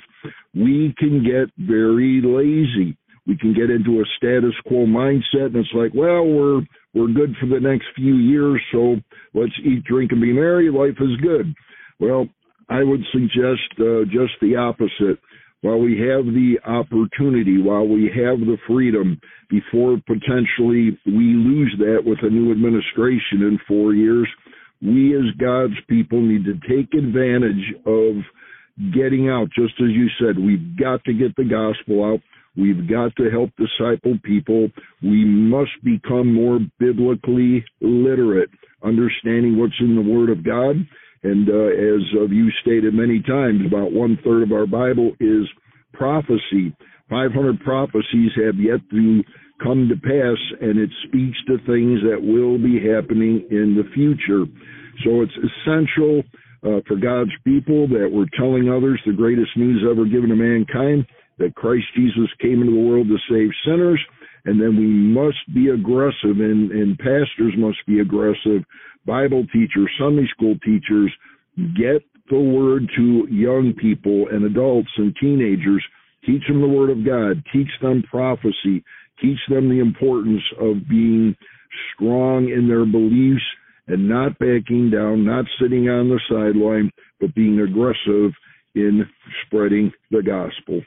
we can get very lazy. We can get into a status quo mindset, and it's like, well, we're we're good for the next few years, so let's eat, drink, and be merry. Life is good. Well, I would suggest uh, just the opposite. While we have the opportunity, while we have the freedom, before potentially we lose that with a new administration in four years, we as God's people need to take advantage of getting out. Just as you said, we've got to get the gospel out. We've got to help disciple people. We must become more biblically literate, understanding what's in the Word of God. And uh, as uh, you stated many times, about one-third of our Bible is prophecy. five hundred prophecies have yet to come to pass, and it speaks to things that will be happening in the future. So it's essential uh, for God's people that we're telling others the greatest news ever given to mankind, that Christ Jesus came into the world to save sinners, and then we must be aggressive, and, and pastors must be aggressive, Bible teachers, Sunday school teachers, get the word to young people and adults and teenagers. Teach them the Word of God. Teach them prophecy. Teach them the importance of being strong in their beliefs and not backing down, not sitting on the sideline, but being aggressive in spreading the gospel.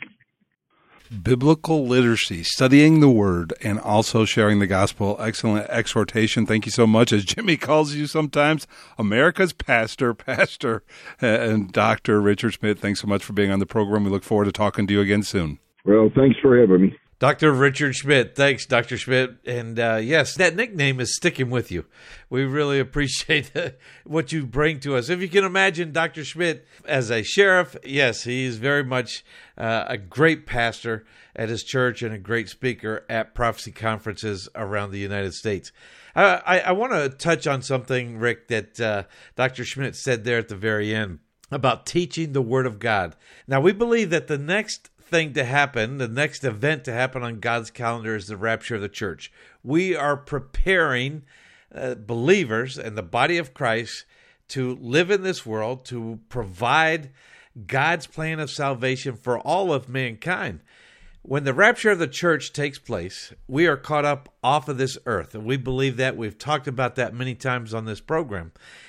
Biblical literacy, studying the Word, and also sharing the gospel. Excellent exhortation. Thank you so much. As Jimmy calls you sometimes, America's pastor, Pastor and Doctor Richard Schmidt, thanks so much for being on the program. We look forward to talking to you again soon. Well, thanks for having me. Doctor Richard Schmidt. Thanks, Doctor Schmidt. And uh, yes, that nickname is sticking with you. We really appreciate what you bring to us. If you can imagine Doctor Schmidt as a sheriff, yes, he is very much uh, a great pastor at his church and a great speaker at prophecy conferences around the United States. I, I, I want to touch on something, Rick, that uh, Doctor Schmidt said there at the very end about teaching the Word of God. Now, we believe that the next thing to happen, the next event to happen on God's calendar is the rapture of the church. We are preparing uh, believers and the body of Christ to live in this world, to provide God's plan of salvation for all of mankind. When the rapture of the church takes place, we are caught up off of this earth, and we believe that. We've talked about that many times on this program.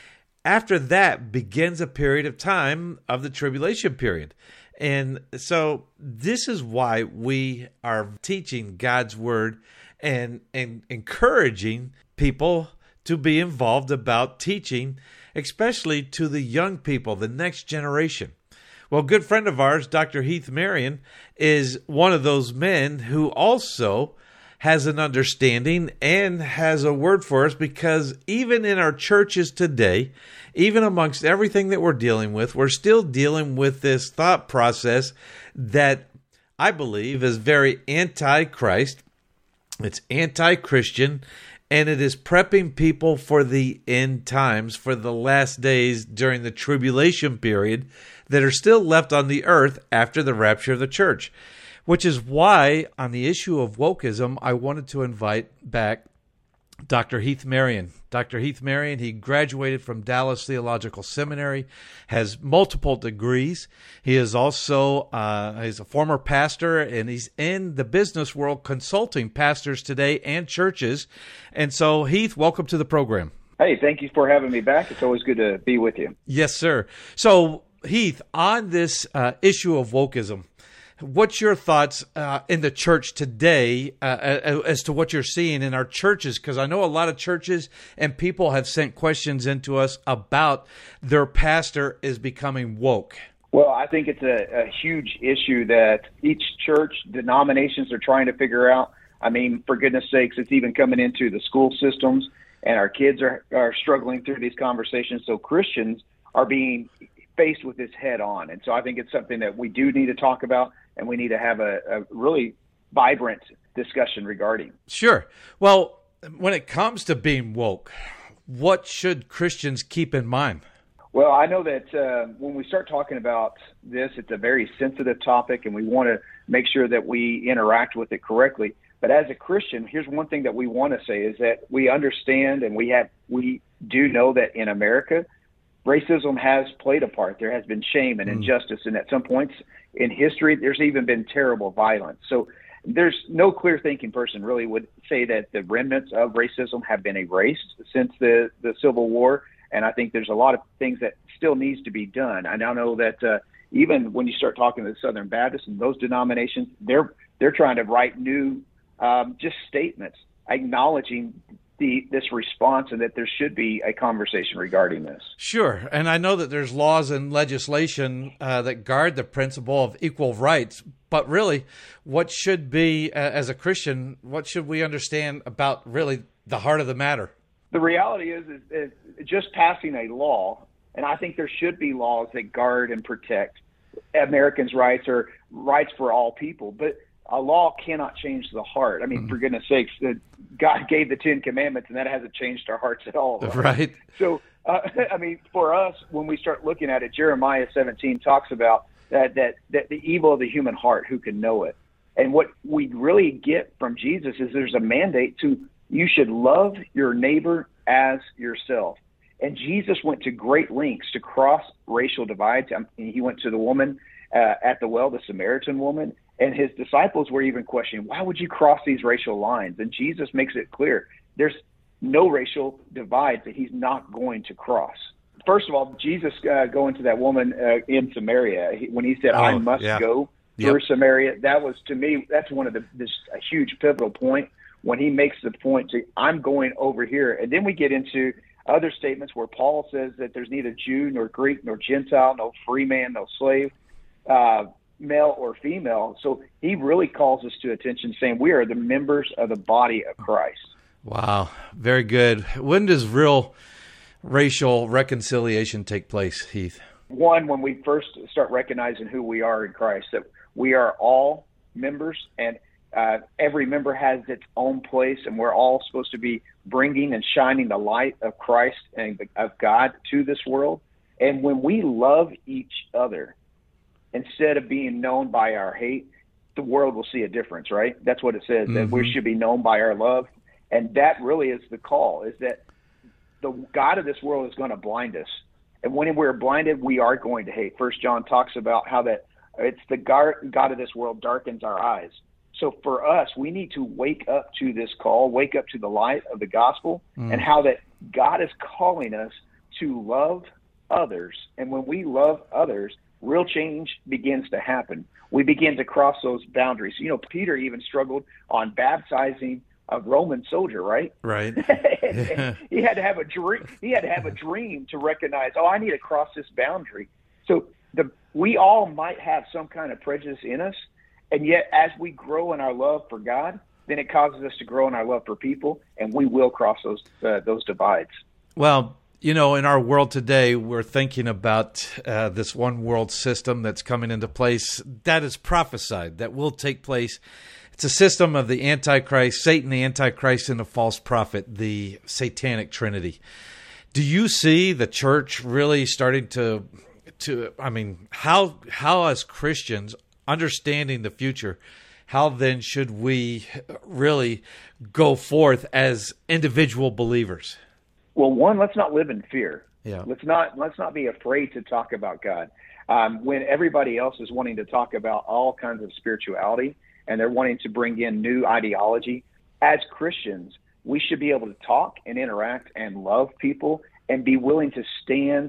after that begins a period of time of the tribulation period. And so this is why we are teaching God's word and, and encouraging people to be involved about teaching, especially to the young people, the next generation. Well, a good friend of ours, Doctor Heath Marion, is one of those men who also has an understanding and has a word for us, because even in our churches today, even amongst everything that we're dealing with, we're still dealing with this thought process that I believe is very anti-Christ, it's anti-Christian, and it is prepping people for the end times, for the last days during the tribulation period that are still left on the earth after the rapture of the church. Which is why, on the issue of wokeism, I wanted to invite back Doctor Heath Marion. Doctor Heath Marion, he graduated from Dallas Theological Seminary, has multiple degrees. He is also uh, he's a former pastor, and he's in the business world consulting pastors today and churches. And so, Heath, welcome to the program. Hey, thank you for having me back. It's always good to be with you. Yes, sir. So, Heath, on this uh, issue of wokeism, what's your thoughts uh, in the church today uh, as to what you're seeing in our churches? Because I know a lot of churches and people have sent questions into us about their pastor is becoming woke. Well, I think it's a, a huge issue that each church, denominations are trying to figure out. I mean, for goodness sakes, it's even coming into the school systems, and our kids are, are struggling through these conversations. So Christians are being faced with this head on. And so I think it's something that we do need to talk about, and we need to have a, a really vibrant discussion regarding. Sure. Well, when it comes to being woke, what should Christians keep in mind? Well, I know that uh, when we start talking about this, it's a very sensitive topic, and we want to make sure that we interact with it correctly. But as a Christian, here's one thing that we want to say is that we understand, and we have we do know that in America, racism has played a part. There has been shame and injustice, and at some points in history, there's even been terrible violence. So there's no clear-thinking person really would say that the remnants of racism have been erased since the, the Civil War, and I think there's a lot of things that still needs to be done. I now know that uh, even when you start talking to the Southern Baptists and those denominations, they're they're trying to write new um, just statements acknowledging The, this response, and that there should be a conversation regarding this. Sure. And I know that there's laws and legislation uh, that guard the principle of equal rights. But really, what should be, uh, as a Christian, what should we understand about really the heart of the matter? The reality is, is, is just passing a law, and I think there should be laws that guard and protect Americans' rights or rights for all people. But a law cannot change the heart. I mean, mm-hmm. for goodness sakes, God gave the Ten Commandments, and that hasn't changed our hearts at all. Right. right. So, uh, I mean, for us, when we start looking at it, Jeremiah seventeen talks about that, that, that the evil of the human heart, who can know it? And what we really get from Jesus is there's a mandate to, you should love your neighbor as yourself. And Jesus went to great lengths to cross racial divides. I mean, he went to the woman uh, at the well, the Samaritan woman, and his disciples were even questioning, why would you cross these racial lines? And Jesus makes it clear there's no racial divides that he's not going to cross. First of all, Jesus uh, going to that woman uh, in Samaria, he, when he said, oh, I must yeah. go yep. through Samaria, that was, to me, that's one of the this a huge pivotal point when he makes the point to, I'm going over here. And then we get into other statements where Paul says that there's neither Jew nor Greek nor Gentile, no free man, no slave, uh, male or female. So he really calls us to attention, saying we are the members of the body of Christ. Wow, very good. When does real racial reconciliation take place, Heath? One, when we first start recognizing who we are in Christ, that we are all members, and uh, every member has its own place, and we're all supposed to be bringing and shining the light of Christ and of God to this world. And when we love each other, instead of being known by our hate, the world will see a difference, right? That's what it says, mm-hmm. that we should be known by our love. And that really is the call, is that the God of this world is going to blind us. And when we're blinded, we are going to hate. First John talks about how that it's the God of this world darkens our eyes. So for us, we need to wake up to this call, wake up to the light of the gospel, mm. and how that God is calling us to love others. And when we love others, real change begins to happen. We begin to cross those boundaries. You know, Peter even struggled on baptizing a Roman soldier, right? Right. He had to have a dream. He had to have a dream to recognize, oh, I need to cross this boundary. So the we all might have some kind of prejudice in us, and yet as we grow in our love for God, then it causes us to grow in our love for people, and we will cross those uh, those divides. Well, you know, in our world today, we're thinking about uh, this one world system that's coming into place that is prophesied, that will take place. It's a system of the Antichrist, Satan, the Antichrist, and the false prophet, the satanic trinity. Do you see the church really starting to, to I mean, how how as Christians, understanding the future, how then should we really go forth as individual believers? Well, one, let's not live in fear. Yeah. Let's not let's not be afraid to talk about God. Um, when everybody else is wanting to talk about all kinds of spirituality and they're wanting to bring in new ideology, as Christians, we should be able to talk and interact and love people and be willing to stand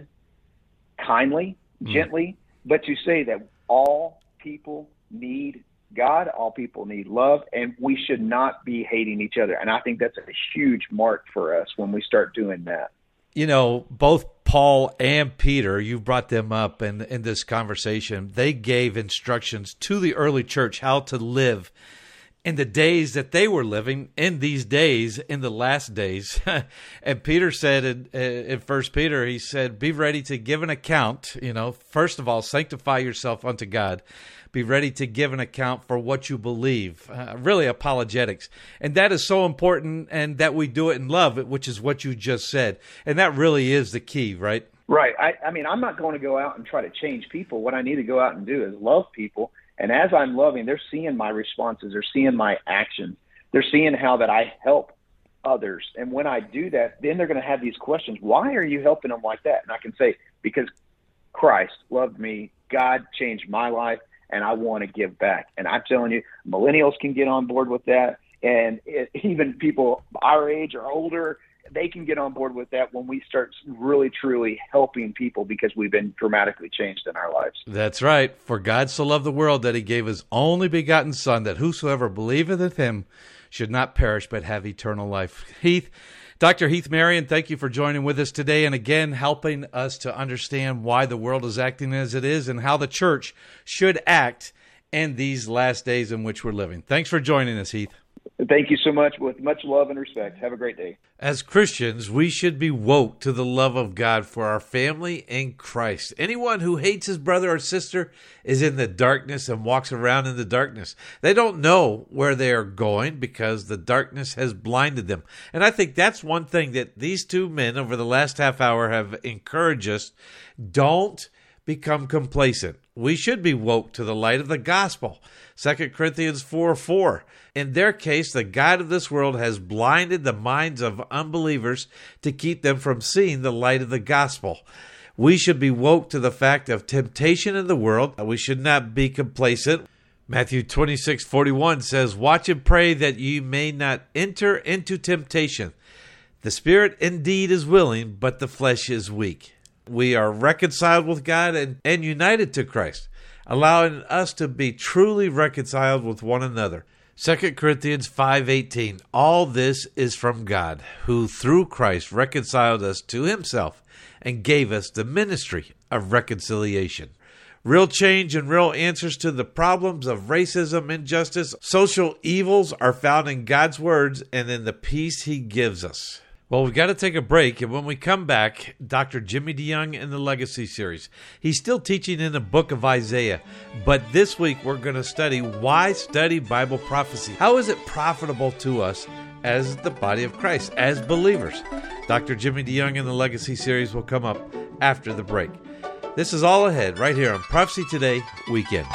kindly, mm. gently, but to say that all people need God, all people need love, and we should not be hating each other. And I think that's a huge mark for us when we start doing that. You know, both Paul and Peter, you brought them up in, in this conversation. They gave instructions to the early church how to live in the days that they were living, in these days, in the last days. And Peter said in, in First Peter, he said, be ready to give an account. You know, first of all, sanctify yourself unto God. Be ready to give an account for what you believe, uh, really apologetics. And that is so important, and that we do it in love, which is what you just said. And that really is the key, right? Right. I, I mean, I'm not going to go out and try to change people. What I need to go out and do is love people. And as I'm loving, they're seeing my responses. They're seeing my actions. They're seeing how that I help others. And when I do that, then they're going to have these questions. Why are you helping them like that? And I can say, because Christ loved me. God changed my life. And I want to give back. And I'm telling you, millennials can get on board with that. And it, even people our age or older, they can get on board with that when we start really, truly helping people because we've been dramatically changed in our lives. That's right. For God so loved the world that he gave his only begotten Son, that whosoever believeth in him should not perish but have eternal life. Heath, Doctor Heath Marion, thank you for joining with us today and again helping us to understand why the world is acting as it is and how the church should act in these last days in which we're living. Thanks for joining us, Heath. Thank you so much. With much love and respect. Have a great day. As Christians, we should be woke to the love of God for our family in Christ. Anyone who hates his brother or sister is in the darkness and walks around in the darkness. They don't know where they are going because the darkness has blinded them. And I think that's one thing that these two men over the last half hour have encouraged us. Don't become complacent. We should be woke to the light of the gospel. Second Corinthians four four. In their case, the God of this world has blinded the minds of unbelievers to keep them from seeing the light of the gospel. We should be woke to the fact of temptation in the world. We should not be complacent. Matthew twenty-six forty-one says, watch and pray that you may not enter into temptation. The spirit indeed is willing, but the flesh is weak. We are reconciled with God and, and united to Christ, allowing us to be truly reconciled with one another. Second Corinthians five eighteen. All this is from God, who through Christ reconciled us to himself and gave us the ministry of reconciliation. Real change and real answers to the problems of racism, injustice, social evils are found in God's words and in the peace he gives us. Well, we've got to take a break, and when we come back, Doctor Jimmy DeYoung in the Legacy Series. He's still teaching in the book of Isaiah, but this week we're going to study why study Bible prophecy. How is it profitable to us as the body of Christ, as believers? Doctor Jimmy DeYoung in the Legacy Series will come up after the break. This is all ahead right here on Prophecy Today Weekend.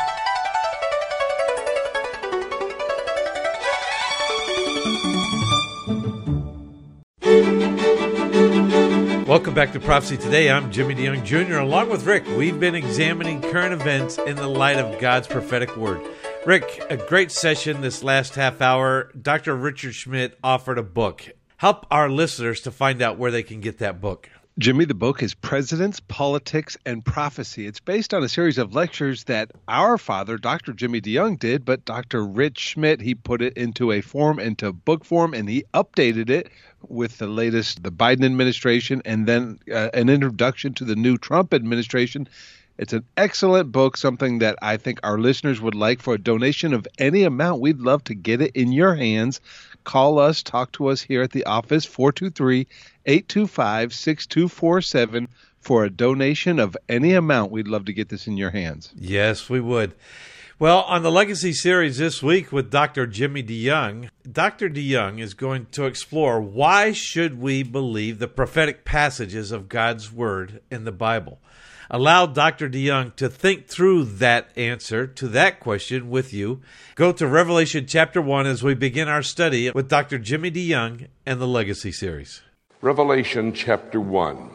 Welcome back to Prophecy Today. I'm Jimmy DeYoung Junior Along with Rick, we've been examining current events in the light of God's prophetic word. Rick, a great session this last half hour. Doctor Richard Schmidt offered a book. Help our listeners to find out where they can get that book. Jimmy, the book is Presidents, Politics, and Prophecy. It's based on a series of lectures that our father, Doctor Jimmy DeYoung, did, but Doctor Rich Schmidt, he put it into a form, into book form, and he updated it with the latest, the Biden administration, and then uh, an introduction to the new Trump administration. It's an excellent book, something that I think our listeners would like. For a donation of any amount, we'd love to get it in your hands. Call us, talk to us here at the office, four two three, eight two five, six two four seven. For a donation of any amount, we'd love to get this in your hands. Yes, we would. Well, on the Legacy series this week with Doctor Jimmy DeYoung, Doctor DeYoung is going to explore why should we believe the prophetic passages of God's Word in the Bible. Allow Doctor DeYoung to think through that answer to that question with you. Go to Revelation chapter one as we begin our study with Doctor Jimmy DeYoung and the Legacy series. Revelation chapter one.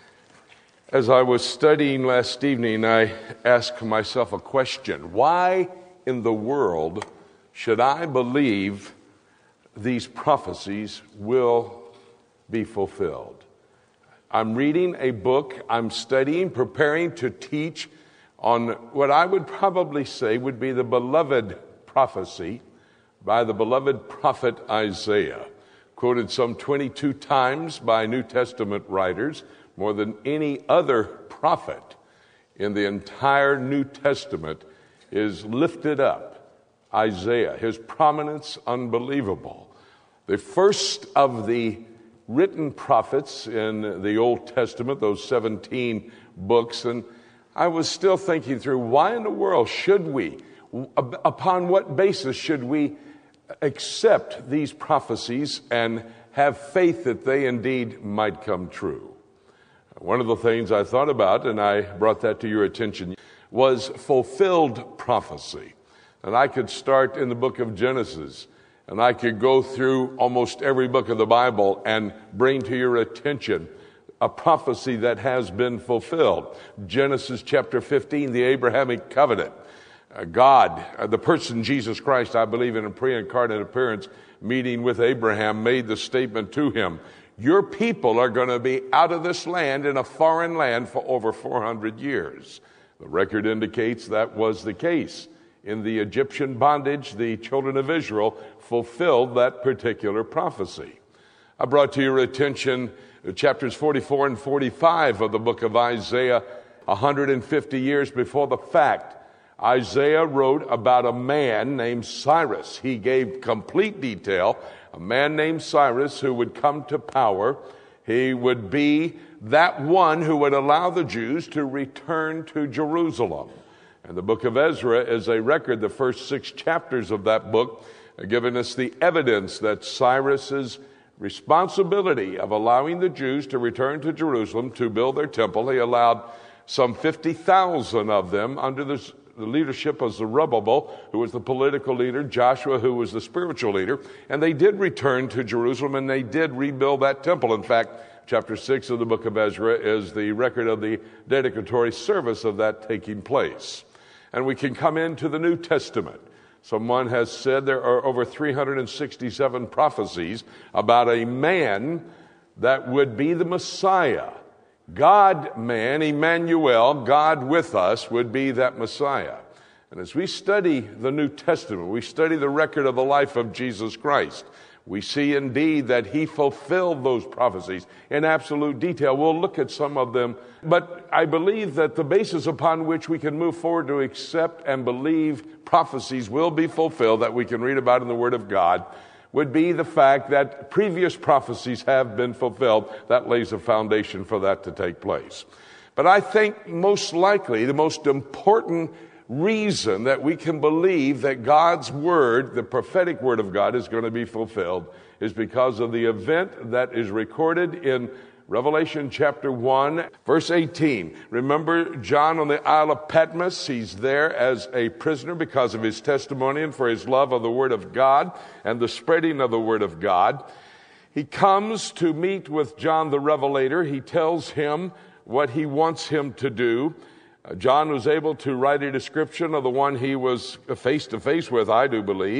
As I was studying last evening, I asked myself a question. Why in the world should I believe these prophecies will be fulfilled? I'm reading a book, I'm studying, preparing to teach on what I would probably say would be the beloved prophecy by the beloved prophet Isaiah, quoted some twenty-two times by New Testament writers, more than any other prophet in the entire New Testament is lifted up. Isaiah, his prominence unbelievable. The first of the written prophets in the Old Testament, those seventeen books, and I was still thinking through, why in the world should we, upon what basis should we accept these prophecies and have faith that they indeed might come true? One of the things I thought about, and I brought that to your attention, was fulfilled prophecy. And I could start in the book of Genesis, and I could go through almost every book of the Bible and bring to your attention a prophecy that has been fulfilled. Genesis chapter fifteen, the Abrahamic covenant. Uh, God, uh, the person Jesus Christ, I believe in a pre-incarnate appearance, meeting with Abraham, made the statement to him, your people are going to be out of this land in a foreign land for over four hundred years. The record indicates that was the case. In the Egyptian bondage, the children of Israel fulfilled that particular prophecy. I brought to your attention chapters forty-four and forty-five of the book of Isaiah, one hundred fifty years before the fact. Isaiah wrote about a man named Cyrus. He gave complete detail. A man named Cyrus who would come to power. He would be that one who would allow the Jews to return to Jerusalem. And the book of Ezra is a record, the first six chapters of that book, giving us the evidence that Cyrus's responsibility of allowing the Jews to return to Jerusalem to build their temple. He allowed some fifty thousand of them under the the leadership of Zerubbabel, who was the political leader, Joshua, who was the spiritual leader, and they did return to Jerusalem, and they did rebuild that temple. In fact, chapter six of the book of Ezra is the record of the dedicatory service of that taking place. And we can come into the New Testament. Someone has said there are over three hundred sixty-seven prophecies about a man that would be the Messiah. God-man, Emmanuel, God with us, would be that Messiah. And as we study the New Testament, we study the record of the life of Jesus Christ, we see indeed that he fulfilled those prophecies in absolute detail. We'll look at some of them, but I believe that the basis upon which we can move forward to accept and believe prophecies will be fulfilled, that we can read about in the Word of God, would be the fact that previous prophecies have been fulfilled. That lays a foundation for that to take place. But I think most likely the most important reason that we can believe that God's Word, the prophetic Word of God, is going to be fulfilled is because of the event that is recorded in Revelation chapter one, verse eighteen. Remember John on the Isle of Patmos? He's there as a prisoner because of his testimony and for his love of the Word of God and the spreading of the Word of God. He comes to meet with John the Revelator. He tells him what he wants him to do. Uh, John was able to write a description of the one he was face to face with, I do believe.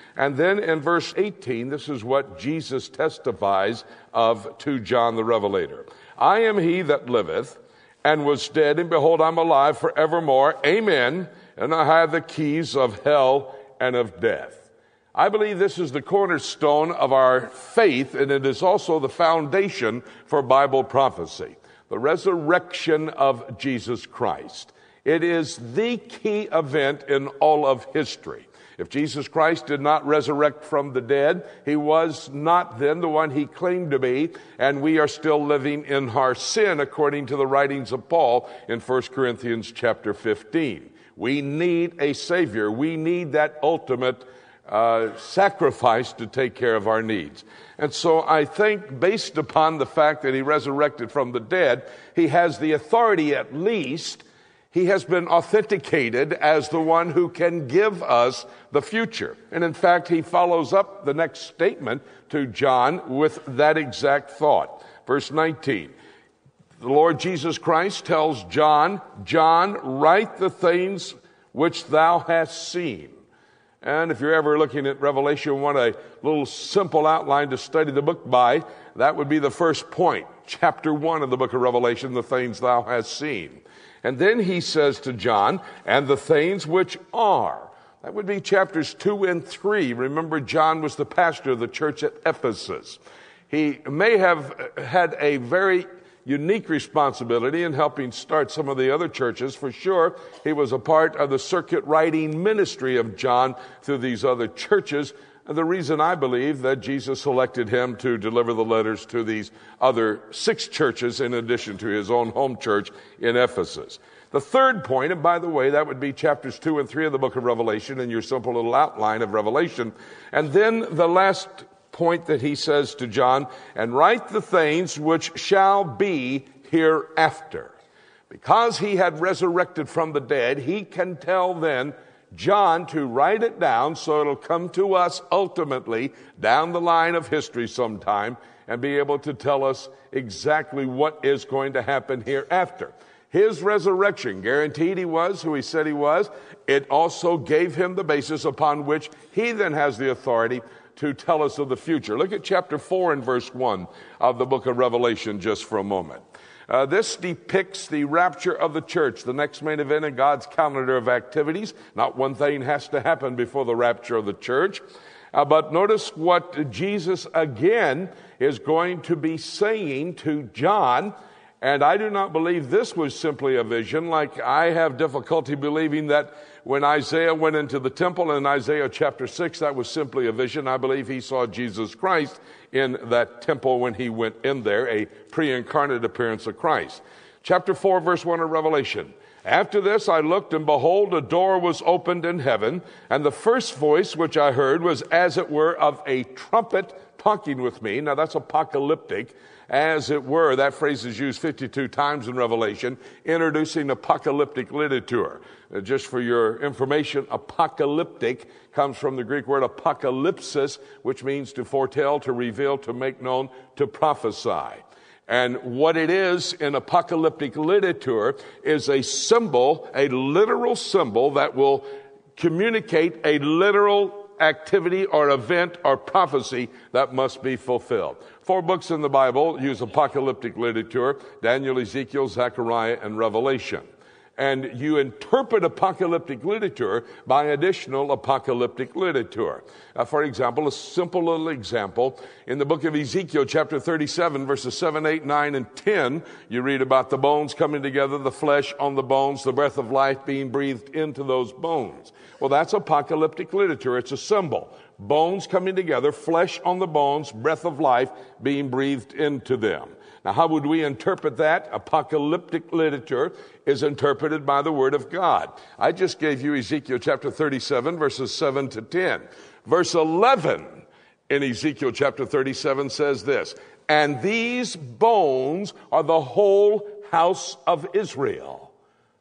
And then in verse eighteen, this is what Jesus testifies of to John the Revelator. I am he that liveth and was dead, and behold, I'm alive forevermore. Amen. And I have the keys of hell and of death. I believe this is the cornerstone of our faith, and it is also the foundation for Bible prophecy. The resurrection of Jesus Christ. It is the key event in all of history. If Jesus Christ did not resurrect from the dead, he was not then the one he claimed to be, and we are still living in our sin according to the writings of Paul in First Corinthians chapter fifteen. We need a Savior. We need that ultimate uh, sacrifice to take care of our needs. And so I think based upon the fact that he resurrected from the dead, he has the authority at least. He has been authenticated as the one who can give us the future. And in fact, he follows up the next statement to John with that exact thought. Verse nineteen, the Lord Jesus Christ tells John, John, write the things which thou hast seen. And if you're ever looking at Revelation, want a little simple outline to study the book by, that would be the first point. Chapter one of the book of Revelation, the things thou hast seen. And then he says to John, and the things which are. That would be chapters two and three. Remember, John was the pastor of the church at Ephesus. He may have had a very unique responsibility in helping start some of the other churches. For sure, he was a part of the circuit writing ministry of John through these other churches. And the reason I believe that Jesus selected him to deliver the letters to these other six churches in addition to his own home church in Ephesus. The third point, and by the way, that would be chapters two and three of the book of Revelation in your simple little outline of Revelation. And then the last point that he says to John, and write the things which shall be hereafter. Because he had resurrected from the dead, he can tell then John to write it down so it'll come to us ultimately down the line of history sometime and be able to tell us exactly what is going to happen hereafter. His resurrection guaranteed he was who he said he was. It also gave him the basis upon which he then has the authority to tell us of the future. Look at chapter four and verse one of the book of Revelation just for a moment. Uh, this depicts the rapture of the church, the next main event in God's calendar of activities. Not one thing has to happen before the rapture of the church. Uh, but notice what Jesus again is going to be saying to John. And I do not believe this was simply a vision, like I have difficulty believing that when Isaiah went into the temple in Isaiah chapter six, that was simply a vision. I believe he saw Jesus Christ in that temple when he went in there, a pre-incarnate appearance of Christ. Chapter four, verse one of Revelation. After this I looked, and behold, a door was opened in heaven, and the first voice which I heard was as it were of a trumpet talking with me. Now that's apocalyptic. As it were, that phrase is used fifty-two times in Revelation, introducing apocalyptic literature. Uh, just for your information, apocalyptic comes from the Greek word apocalypsis, which means to foretell, to reveal, to make known, to prophesy. And what it is in apocalyptic literature is a symbol, a literal symbol that will communicate a literal activity or event or prophecy that must be fulfilled. Four books in the Bible use apocalyptic literature: Daniel, Ezekiel, Zechariah, and Revelation. And you interpret apocalyptic literature by additional apocalyptic literature. Uh, for example, a simple little example. In the book of Ezekiel, chapter thirty-seven, verses seven, eight, nine, and ten, you read about the bones coming together, the flesh on the bones, the breath of life being breathed into those bones. Well, that's apocalyptic literature. It's a symbol. Bones coming together, flesh on the bones, breath of life being breathed into them. Now, how would we interpret that? Apocalyptic literature is interpreted by the Word of God. I just gave you Ezekiel chapter thirty-seven, verses seven to ten. Verse eleven in Ezekiel chapter thirty-seven says this, and these bones are the whole house of Israel.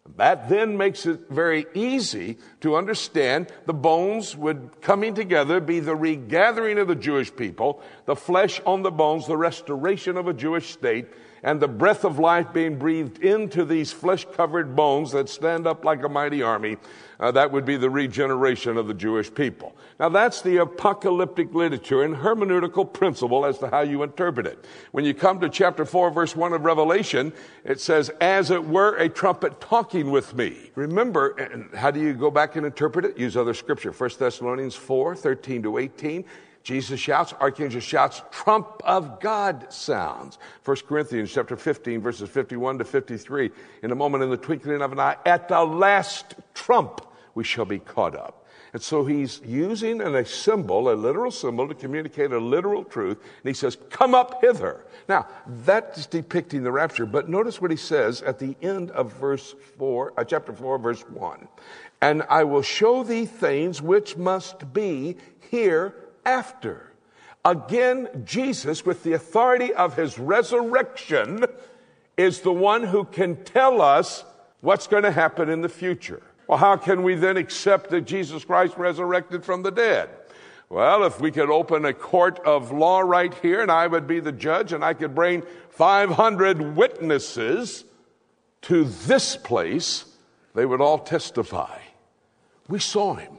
That then makes it very easy to understand the bones would coming together be the regathering of the Jewish people, the flesh on the bones, the restoration of a Jewish state, and the breath of life being breathed into these flesh-covered bones that stand up like a mighty army. Uh, that would be the regeneration of the Jewish people. Now, that's the apocalyptic literature and hermeneutical principle as to how you interpret it. When you come to chapter four, verse one of Revelation, it says, as it were a trumpet talking with me. Remember, and how do you go back and interpret it? Use other scripture. First Thessalonians four, thirteen to eighteen. Jesus shouts, archangel shouts, trump of God sounds. First Corinthians chapter fifteen, verses fifty-one to fifty-three. In a moment, in the twinkling of an eye, at the last trump, we shall be caught up. And so he's using a symbol, a literal symbol, to communicate a literal truth. And he says, come up hither. Now, that's depicting the rapture. But notice what he says at the end of verse four, uh, chapter four, verse one. And I will show thee things which must be hereafter. Again, Jesus, with the authority of his resurrection, is the one who can tell us what's going to happen in the future. Well, how can we then accept that Jesus Christ resurrected from the dead? Well, if we could open a court of law right here, and I would be the judge, and I could bring five hundred witnesses to this place, they would all testify. We saw him.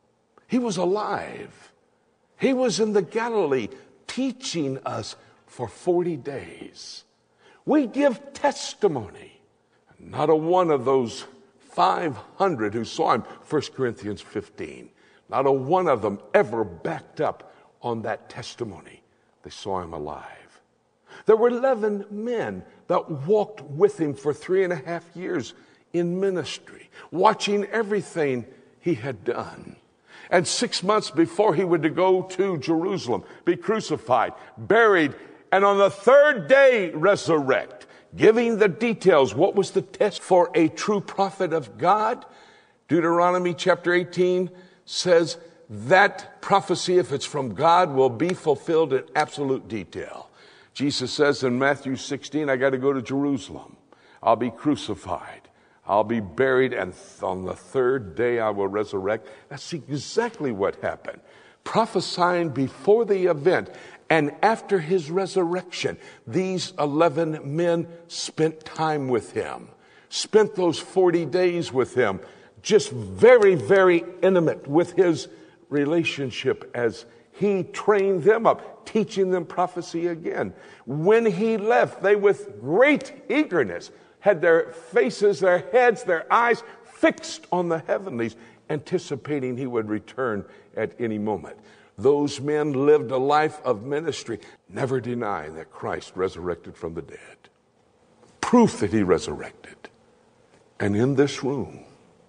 He was alive. He was in the Galilee teaching us for forty days. We give testimony. Not a one of those five hundred who saw him, First Corinthians fifteen, not a one of them ever backed up on that testimony. They saw him alive. There were eleven men that walked with him for three and a half years in ministry, watching everything he had done. And six months before he would go to Jerusalem, be crucified, buried, and on the third day resurrect, giving the details. What was the test for a true prophet of God? Deuteronomy chapter eighteen says that prophecy, if it's from God, will be fulfilled in absolute detail. Jesus says in Matthew sixteen, I got to go to Jerusalem. I'll be crucified. I'll be buried, and on the third day I will resurrect. That's exactly what happened. Prophesying before the event. And after his resurrection, these eleven men spent time with him, spent those forty days with him, just very, very intimate with his relationship as he trained them up, teaching them prophecy again. When he left, they with great eagerness had their faces, their heads, their eyes fixed on the heavenlies, anticipating he would return at any moment. Those men lived a life of ministry, never denying that Christ resurrected from the dead. Proof that he resurrected. And in this room,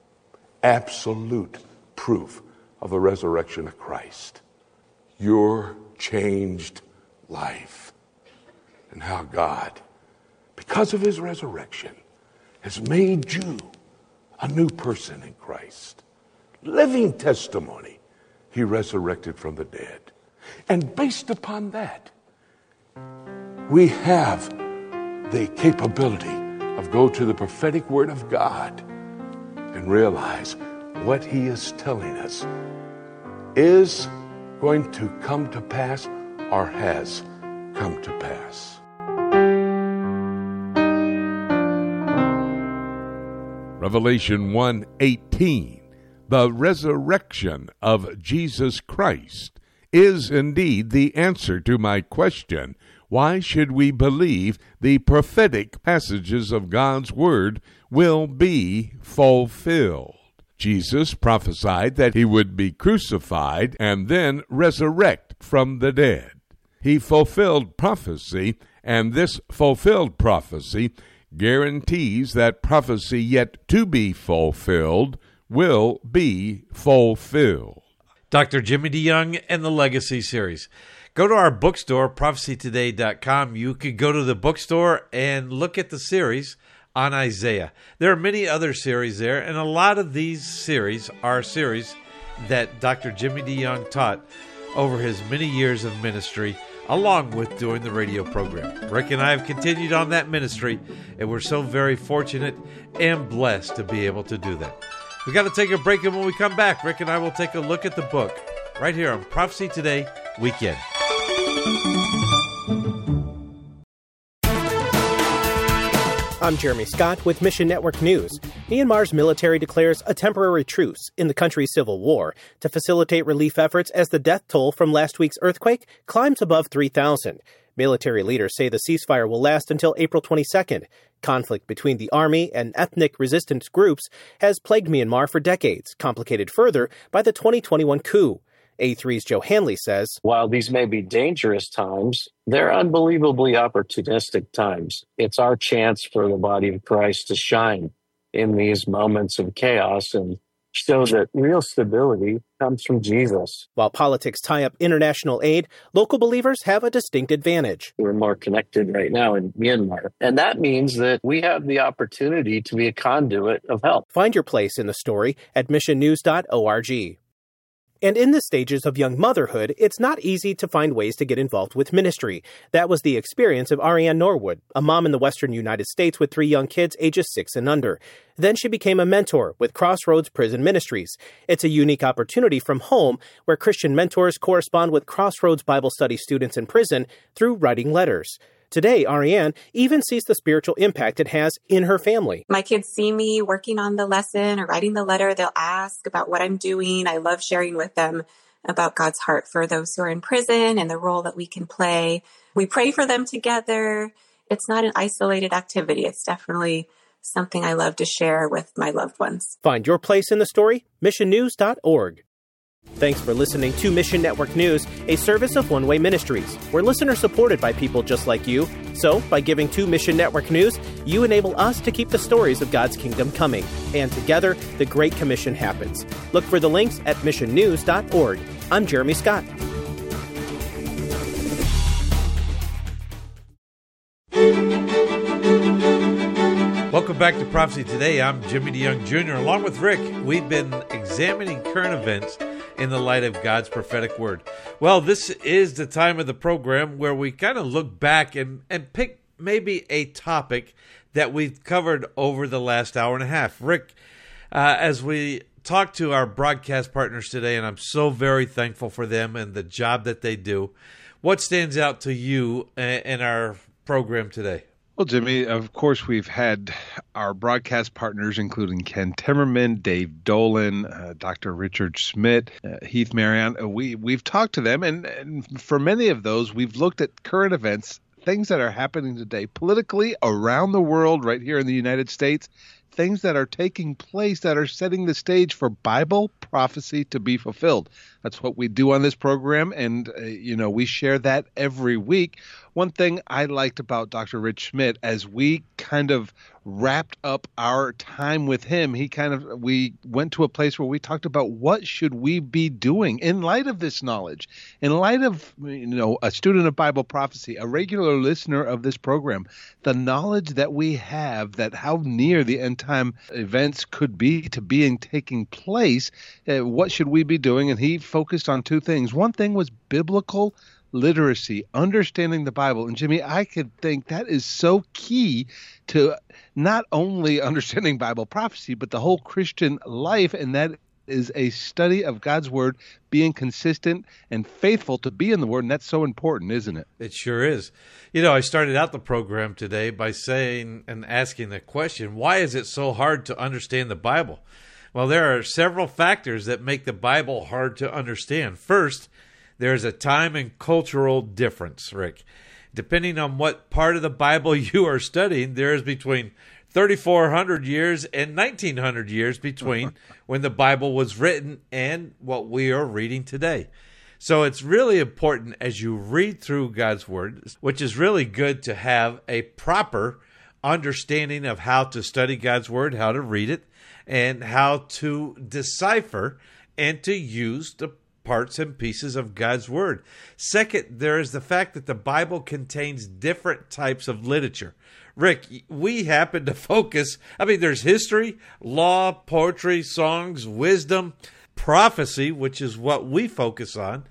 absolute proof of the resurrection of Christ. Your changed life. And how God, because of his resurrection, has made you a new person in Christ. Living testimony. He resurrected from the dead. And based upon that, we have the capability of go to the prophetic word of God and realize what he is telling us is going to come to pass or has come to pass. Revelation one eighteen. The resurrection of Jesus Christ is indeed the answer to my question, why should we believe the prophetic passages of God's Word will be fulfilled? Jesus prophesied that he would be crucified and then resurrect from the dead. He fulfilled prophecy, and this fulfilled prophecy guarantees that prophecy yet to be fulfilled will be fulfilled. Doctor Jimmy DeYoung and the Legacy Series. Go to our bookstore, prophecy today dot com. You could go to the bookstore and look at the series on Isaiah. There are many other series there, and a lot of these series are series that Doctor Jimmy DeYoung taught over his many years of ministry along with doing the radio program. Rick and I have continued on that ministry, and we're so very fortunate and blessed to be able to do that. We got to take a break, and when we come back, Rick and I will take a look at the book right here on Prophecy Today Weekend. I'm Jeremy Scott with Mission Network News. Myanmar's military declares a temporary truce in the country's civil war to facilitate relief efforts as the death toll from last week's earthquake climbs above three thousand. Military leaders say the ceasefire will last until April twenty-second. Conflict between the army and ethnic resistance groups has plagued Myanmar for decades, complicated further by the twenty twenty-one coup. A three's Joe Hanley says, while these may be dangerous times, they're unbelievably opportunistic times. It's our chance for the body of Christ to shine in these moments of chaos and show that real stability comes from Jesus. While politics tie up international aid, local believers have a distinct advantage. We're more connected right now in Myanmar, and that means that we have the opportunity to be a conduit of help. Find your place in the story at mission news dot org. And in the stages of young motherhood, it's not easy to find ways to get involved with ministry. That was the experience of Ariane Norwood, a mom in the western United States with three young kids ages six and under. Then she became a mentor with Crossroads Prison Ministries. It's a unique opportunity from home where Christian mentors correspond with Crossroads Bible study students in prison through writing letters. Today, Ariane even sees the spiritual impact it has in her family. My kids see me working on the lesson or writing the letter. They'll ask about what I'm doing. I love sharing with them about God's heart for those who are in prison and the role that we can play. We pray for them together. It's not an isolated activity. It's definitely something I love to share with my loved ones. Find your place in the story, mission news dot org. Thanks for listening to Mission Network News, a service of One Way Ministries. We're listener-supported by people just like you. So, by giving to Mission Network News, you enable us to keep the stories of God's kingdom coming. And together, the Great Commission happens. Look for the links at mission news dot org. I'm Jeremy Scott. Welcome back to Prophecy Today. I'm Jimmy DeYoung Junior Along with Rick, we've been examining current events in the light of God's prophetic word. Well, this is the time of the program where we kind of look back and, and pick maybe a topic that we've covered over the last hour and a half. Rick, uh, as we talk to our broadcast partners today, and I'm so very thankful for them and the job that they do, what stands out to you in our program today? Well, Jimmy, of course, we've had our broadcast partners, including Ken Timmerman, Dave Dolan, uh, Doctor Richard Schmidt, uh, Heath Marion. Uh, we, we've talked to them, and, and for many of those, we've looked at current events, things that are happening today politically around the world, right here in the United States, things that are taking place that are setting the stage for Bible prophecy to be fulfilled. That's what we do on this program, and, uh, you know, we share that every week. One thing I liked about Doctor Rich Schmidt, as we kind of wrapped up our time with him, he kind of, we went to a place where we talked about what should we be doing in light of this knowledge, in light of, you know, a student of Bible prophecy, a regular listener of this program, the knowledge that we have that how near the end time events could be to being taking place, uh, what should we be doing? And he focused on two things. One thing was biblical literacy, understanding the Bible. And Jimmy, I could think that is so key to not only understanding Bible prophecy, but the whole Christian life. And that is a study of God's word, being consistent and faithful to be in the word. And that's so important, isn't it? It sure is. You know, I started out the program today by saying and asking the question, why is it so hard to understand the Bible? Well, there are several factors that make the Bible hard to understand. First, there's a time and cultural difference, Rick. Depending on what part of the Bible you are studying, there is between thirty-four hundred years and nineteen hundred years between when the Bible was written and what we are reading today. So it's really important as you read through God's Word, which is really good to have a proper understanding of how to study God's Word, how to read it, and how to decipher and to use the parts and pieces of God's Word. Second, there is the fact that the Bible contains different types of literature. Rick, we happen to focus, I mean, there's history, law, poetry, songs, wisdom, prophecy, which is what we focus on.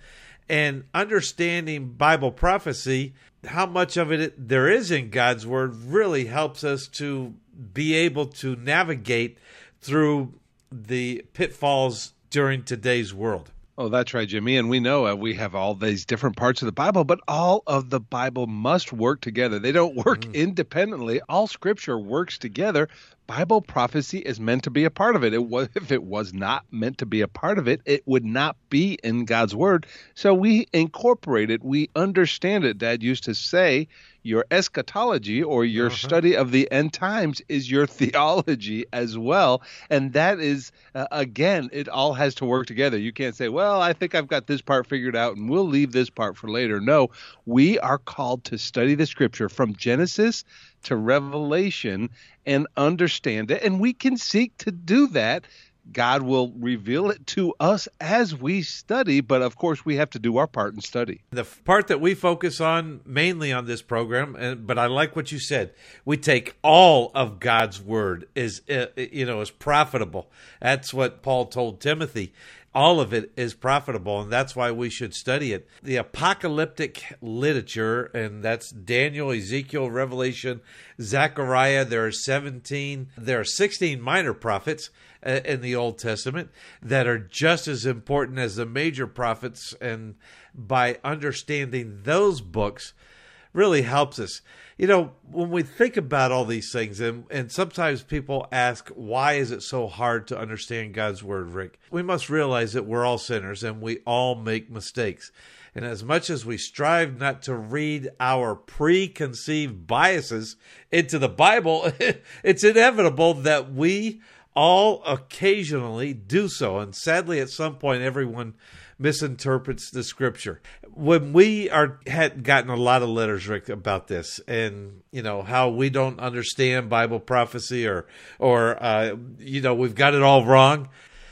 And understanding Bible prophecy, how much of it there is in God's Word, really helps us to be able to navigate through the pitfalls during today's world. Oh, that's right, Jimmy. And we know uh, we have all these different parts of the Bible, but all of the Bible must work together. They don't work mm. independently. All Scripture works together. Bible prophecy is meant to be a part of it. It was, if it was not meant to be a part of it, it would not be in God's Word. So we incorporate it. We understand it. Dad used to say, your eschatology, or your uh-huh. study of the end times, is your theology as well. And that is, uh, again, it all has to work together. You can't say, well, I think I've got this part figured out and we'll leave this part for later. No, we are called to study the Scripture from Genesis to Revelation and understand it. And we can seek to do that. God will reveal it to us as we study, but of course we have to do our part and study. The part that we focus on mainly on this program, and, but I like what you said, we take all of God's Word is, uh, you know, is profitable. That's what Paul told Timothy. All of it is profitable, and that's why we should study it. The apocalyptic literature, and that's Daniel, Ezekiel, Revelation, Zechariah. There are seventeen, there are sixteen minor prophets uh, in the Old Testament that are just as important as the major prophets, and by understanding those books really helps us. You know, when we think about all these things, and, and sometimes people ask, why is it so hard to understand God's Word, Rick? We must realize that we're all sinners and we all make mistakes. And as much as we strive not to read our preconceived biases into the Bible, it's inevitable that we all occasionally do so. And sadly, at some point, everyone misinterprets the Scripture. When we are had gotten a lot of letters, Rick, about this, and you know how we don't understand Bible prophecy, or or uh, you know we've got it all wrong.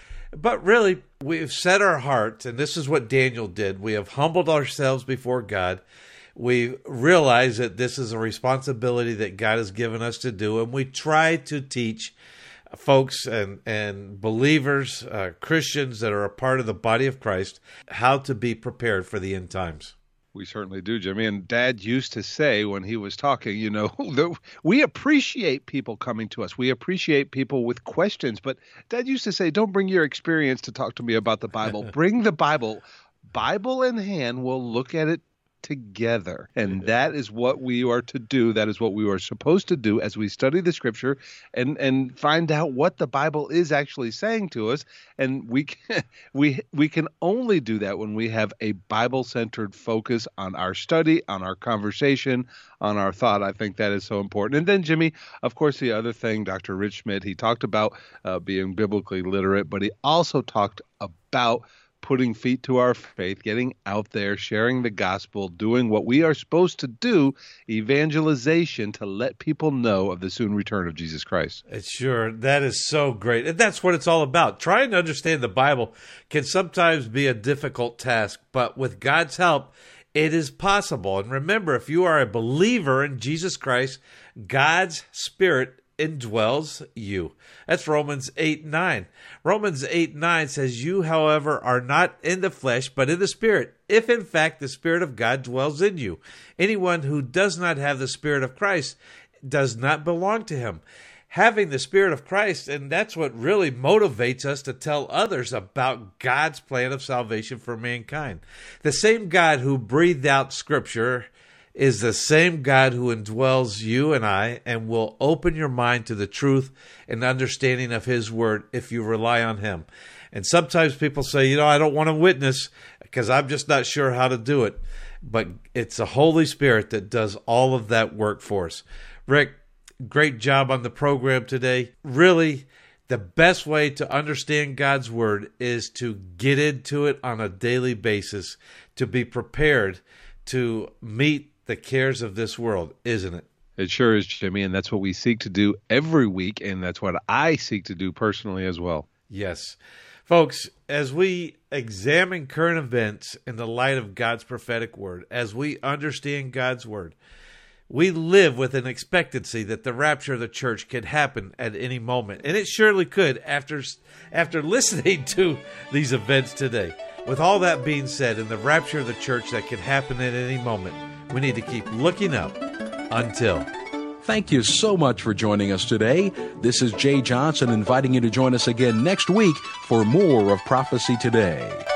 But really, we've set our heart, and this is what Daniel did. We have humbled ourselves before God. We realize that this is a responsibility that God has given us to do, and we try to teach folks and, and believers, uh, Christians that are a part of the body of Christ, how to be prepared for the end times. We certainly do, Jimmy. And Dad used to say when he was talking, you know, we appreciate people coming to us. We appreciate people with questions. But Dad used to say, don't bring your experience to talk to me about the Bible. Bring the Bible. Bible in hand, we'll look at it together. And that is what we are to do. That is what we are supposed to do as we study the Scripture and, and find out what the Bible is actually saying to us. And we can, we we can only do that when we have a Bible-centered focus on our study, on our conversation, on our thought. I think that is so important. And then, Jimmy, of course, the other thing, Doctor Rich Schmidt, he talked about uh, being biblically literate, but he also talked about putting feet to our faith, getting out there, sharing the gospel, doing what we are supposed to do, evangelization, to let people know of the soon return of Jesus Christ. It's sure. That is so great. And that's what it's all about. Trying to understand the Bible can sometimes be a difficult task, but with God's help, it is possible. And remember, if you are a believer in Jesus Christ, God's Spirit indwells you. That's Romans eight nine. Romans eight nine says, you, however, are not in the flesh, but in the Spirit, if in fact the Spirit of God dwells in you. Anyone who does not have the Spirit of Christ does not belong to him. Having the Spirit of Christ, and that's what really motivates us to tell others about God's plan of salvation for mankind. The same God who breathed out Scripture is the same God who indwells you and I, and will open your mind to the truth and understanding of His Word if you rely on Him. And sometimes people say, you know, I don't want to witness because I'm just not sure how to do it. But it's the Holy Spirit that does all of that work for us. Rick, great job on the program today. Really, the best way to understand God's Word is to get into it on a daily basis, to be prepared to meet the cares of this world, isn't it? It sure is, Jimmy, and that's what we seek to do every week, and that's what I seek to do personally as well. Yes. Folks, as we examine current events in the light of God's prophetic word, as we understand God's word, we live with an expectancy that the rapture of the church could happen at any moment, and it surely could after, after listening to these events today. With all that being said, in the rapture of the church that could happen at any moment, we need to keep looking up until. Thank you so much for joining us today. This is Jay Johnson inviting you to join us again next week for more of Prophecy Today.